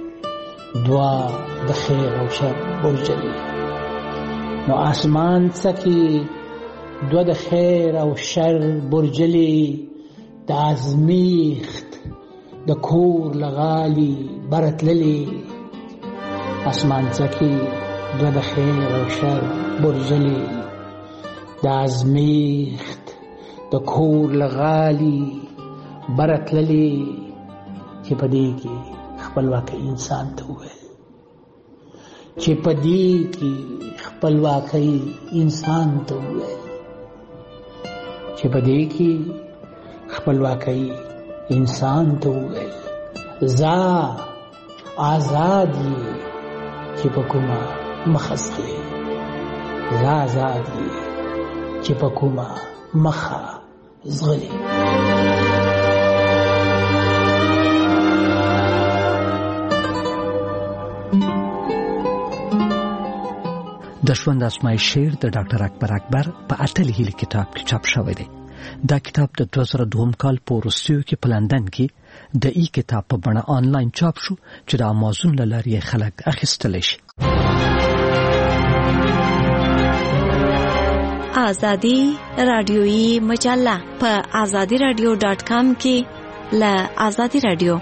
دعا د خیر او شر برجلې نو آسمان څکې دعا د خیر او شر برجلې د ازمیخت د کور لغالي برتللې آسمان څکې دعا د خیر او شر برجلې د ازمیخت د کور لغالي برتللې چې پدې کې خپلواکي انسان ته وویل چې پدې کې خپلواکي انسان ته وویل چې پدې کې خپلواکي انسان ته وویل زا آزاد یې چې په کومه مخه ځغلې زا آزاد یې چې په کومه مخه ځغلې د ژوند ازمایښت شعر د ډاکټر اکبر اکبر په اتل هیلي کتاب کې چاپ شوی دی. دا کتاب د دوه زره دوه کال په وروستیو کې په لندن کې د ای کتاب په بڼه آنلاین چاپ شو چې د امازون له لارې خلک اخیستلی شي. آزادی رادیویی مجله په آزادی رادیو ډاټ کام کې ل آزادی رادیو.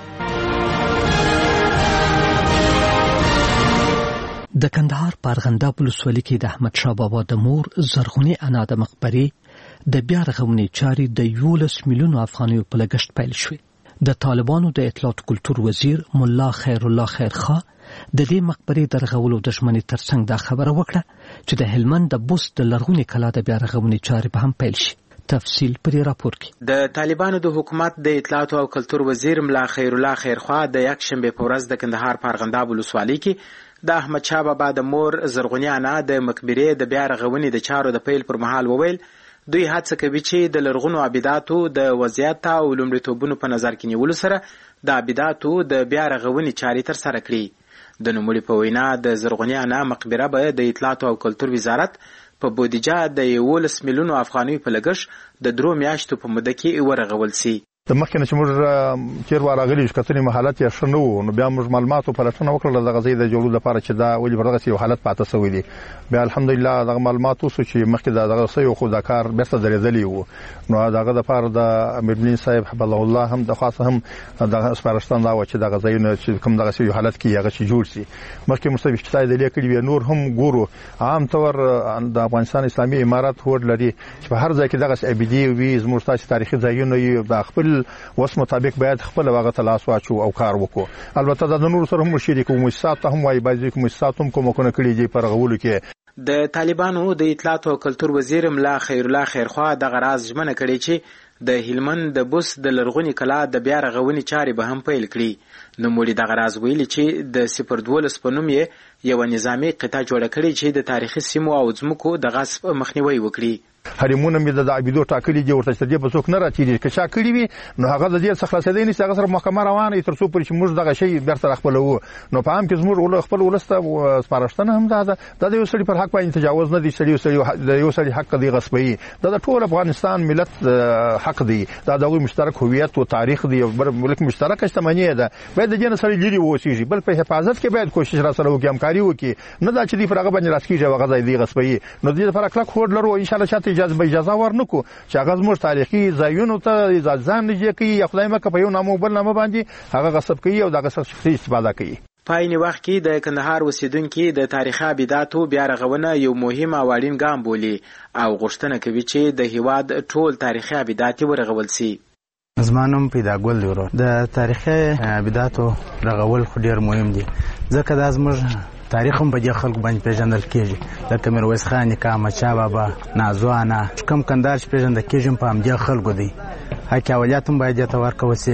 د کندهار په ارغنداب ولسوالۍ کې د احمد شاه بابا د مور زرغونې انا د مقبرې د بیا رغونې چارې د یولس میلیونو افغانیو په لګښت پیل شوې. د طالبانو د اطلاعات کلتور وزیر مولا خیر الله خیرخوا د دې مقبرې د رغولو د ژمنې ترڅنګ دا خبره وکړه چې د هلمند د بست د لرغونې کلا د بیا رغونې چارې به هم پیل شي. تفصیل پر راپور کې. د طالبانو د حکومت د اطلاعات او کلتور وزیر مولا خیر الله خیرخوا د یک شنبه په ورځ د کندهار په ارغنداب ولسوالۍ کې د احمد شاه بابا د مور زرغونې انا د مقبرې د بیا رغونې د چارو د پیل پر مهال وویل دوی هڅه کوي چې د لرغونو عباداتو د وضعیت او لومړیتوبونو په نظر کې نیولو سره د عباداتو د بیا رغونې چارې ترسره کړي. د نوموړي په وینا د زرغونې انا مقبره به د اطلاعات او کلتور وزارت په بودیجه د یولس میلیونو افغانیو په لګښت د درو میاشتو په موده کې ورغول سي. د مخکنه چې موږ چیر ورغلی چې کتنې حالت یې ښه نه و نو بیا موږ معلوماتو پلټنه وکړه د غزې د جوړولو لپاره چې دا ولې ورغه یو حالت پاتې شوی دی. بیا الحمدلله د معلوماتو چې مخکې د دغه سې خو د کار بیرته درېدلی وو نو دغه د لپاره د امیرالمؤمنین صاحب حب الله هم د خاصه هم د سپارښتنه دا و چې د غزې نه چې کوم دغه یو حالت کې هغه چې جوړ شي. مخکې مستوي چې د لیکلي نور هم ګورو عام طور د افغانستان اسلامي امارات هوډ لري چې په هر ځای کې دغه ابدي وي زموږ تاسو تاریخي ځایونه یو د خپل وس مطابق باید خپل واغه تلاش واچو او کار وکړو. البته د نور سره هم شریک مؤسسات هم وای بعضی مؤسسات هم کومه کړي دي پر غوولو کې. د طالبانو د اطلاعات او کلتور وزیر مولا خیر الله خیرخوا د غراز ژمنه کړي چې د هلمند د بوس د لرغونی کلا د بیا رغونې چارې به هم پیل کړي. نو مولي د غراز ویلي چې د صفر دولس په نوم یې یو نظامی قطعه جوړه کړې چې د تاریخي سیمو او ځمکو د غصب مخنیوي وکړي. حریمونه مې د عبیدو ټاکلي دي ورته چې دې په څوک نه راتېږي که چا کړي وي نو هغه د دې څخه خلاصېدی نشي هغه سره محکمه روانه وي تر څو پورې چې موږ دغه شی بیرته خپلوو. نو په عام کې زموږ خپل ولس ته سپارښتنه هم ده دا د یو سړي پر حق باندې تجاوز نه دی. سړي د یو سړي حق دی غصبوي دا د ټول افغانستان ملت حق دی. دا د مشترک هویت او تاریخ دی ملک مشترک شتمنۍ ده باید د دې نه سړي لري واوسېږي بل په حفاظت کې باید کوشش را سره وکړي همکاري وکړي نه دا چې دی پر هغه باندې راسکیږي هغه ځای دی غصبوي. نو د دې لپاره کلک هوډ لرو ان شاء الله چې اجازه به اجازه ورنکو چې هغه زموږ تاریخي ځایونو ته ځان نږدې کوي یا خدای مکه په یو نامو بل نامه باندې هغه غصب کوي او دغه شخصي استفاده کوي. په عین وخت کې د کندهار اوسیدونکو د تاریخي عباداتو بیا رغونه یو مهم او اړین ګام بولي او غوښتنه کوي چې د هیواد ټول تاریخي عبادات ورغول شي. زمانم پیدا ګل دی ورو د تاریخي عباداتو رغول خو ډیر مهم دي ځکه دا زموږ تاریخ هم په خلکو باندې پیژندل کیږي. لکه میرویس خان نیکه احمد شاه بابا نازو انا کوم کندهار چې پیژندل کیږي په همدې خلکو دی. حق اولیات هم باید ته ورکول شي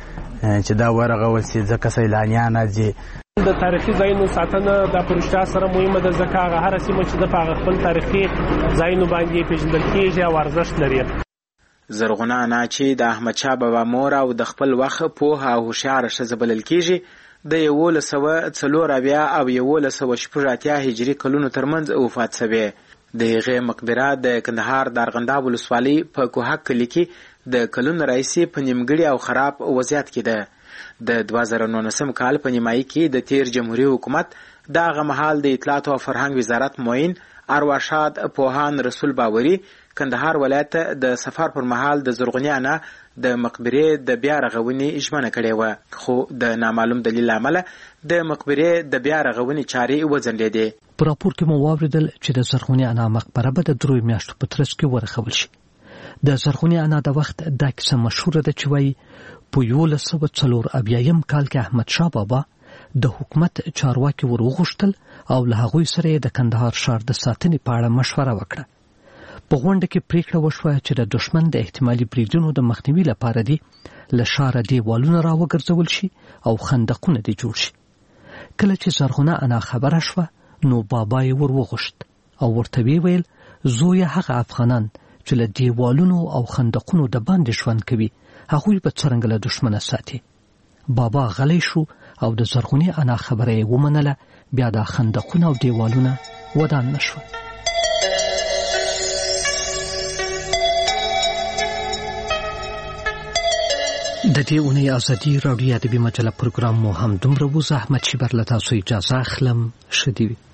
چې دا ورغول شي ځکه سیلانیان دي. د تاریخي ځایونو ساتنه د پرشتیا سره مهمه ده ځکه هغه هر سیمه چې د خپل تاریخي ځایونو باندې پیژندل کیږي او ارزښت لري. زرغونه انا چې د احمد شاه بابا مور او د خپل وخت په او هوښیار ښځه بلل کیږي د یولس سوه څلور اویا او یولس سوه شپږ اتیا هجري کلونو ترمنځ وفات شوې. د هغې مقبره د کندهار د ارغنداب ولسوالۍ په کوهک کلي کې د کلونو راهیسې په نیمګړي او خراب وضعیت کې ده. د دوه زره نولسم کال په نیمایي کې د تیر جمهوریت حکومت د هغه مهال د اطلاعات او فرهنګ وزارت معین ارواښاد پوهان رسول باوري کندهار ولایت د سفر پر مهال د زرغونې انا د مقبرې د بیا رغونې ژمنه کړې و خو د نامعلوم دلیل عمله د مقبرې د بیا رغونې چارې وځنډېدې. په راپور کې مو واوریدل چې د زرغونې انا مقبره به د درو میاشتو په ترڅ کې ورغول شي. د زرغونې انا د وخت دا کیسه مشهوره ده چې وایي په یولس سوه څلور اویایم کال کې احمد شاه بابا د حکومت چارواکي وروغوښتل او له هغوی سره د کندهار ښار د ساتنې په اړه مشوره وکړه. په غونډه کې پریکړه وشوه چې د دشمن د احتمالي بریدونو د مخنیوي لپاره دی له ښاره دیوالونه راوګرځول شي او خندقونه دې جوړ شي. کله چې زرغونه انا خبره شوه نو بابا یې وروغوښت او ورته ویل زویه هغه افغانان چې له دیوالونو او خندقونو د باندې ژوند کوي هغوی به څرنګه له دشمنه ساتي. بابا غلی شو او د زرغونې انا خبره یې ومنله. بیا د خندقونه او دیوالونه ودان نشول. د دې اونۍ ازادي راډیو ادبي مجله پروګرام مو هم دومره و. زه احمد شیبر له تاسو اجازه اخلم. ښه دې وي.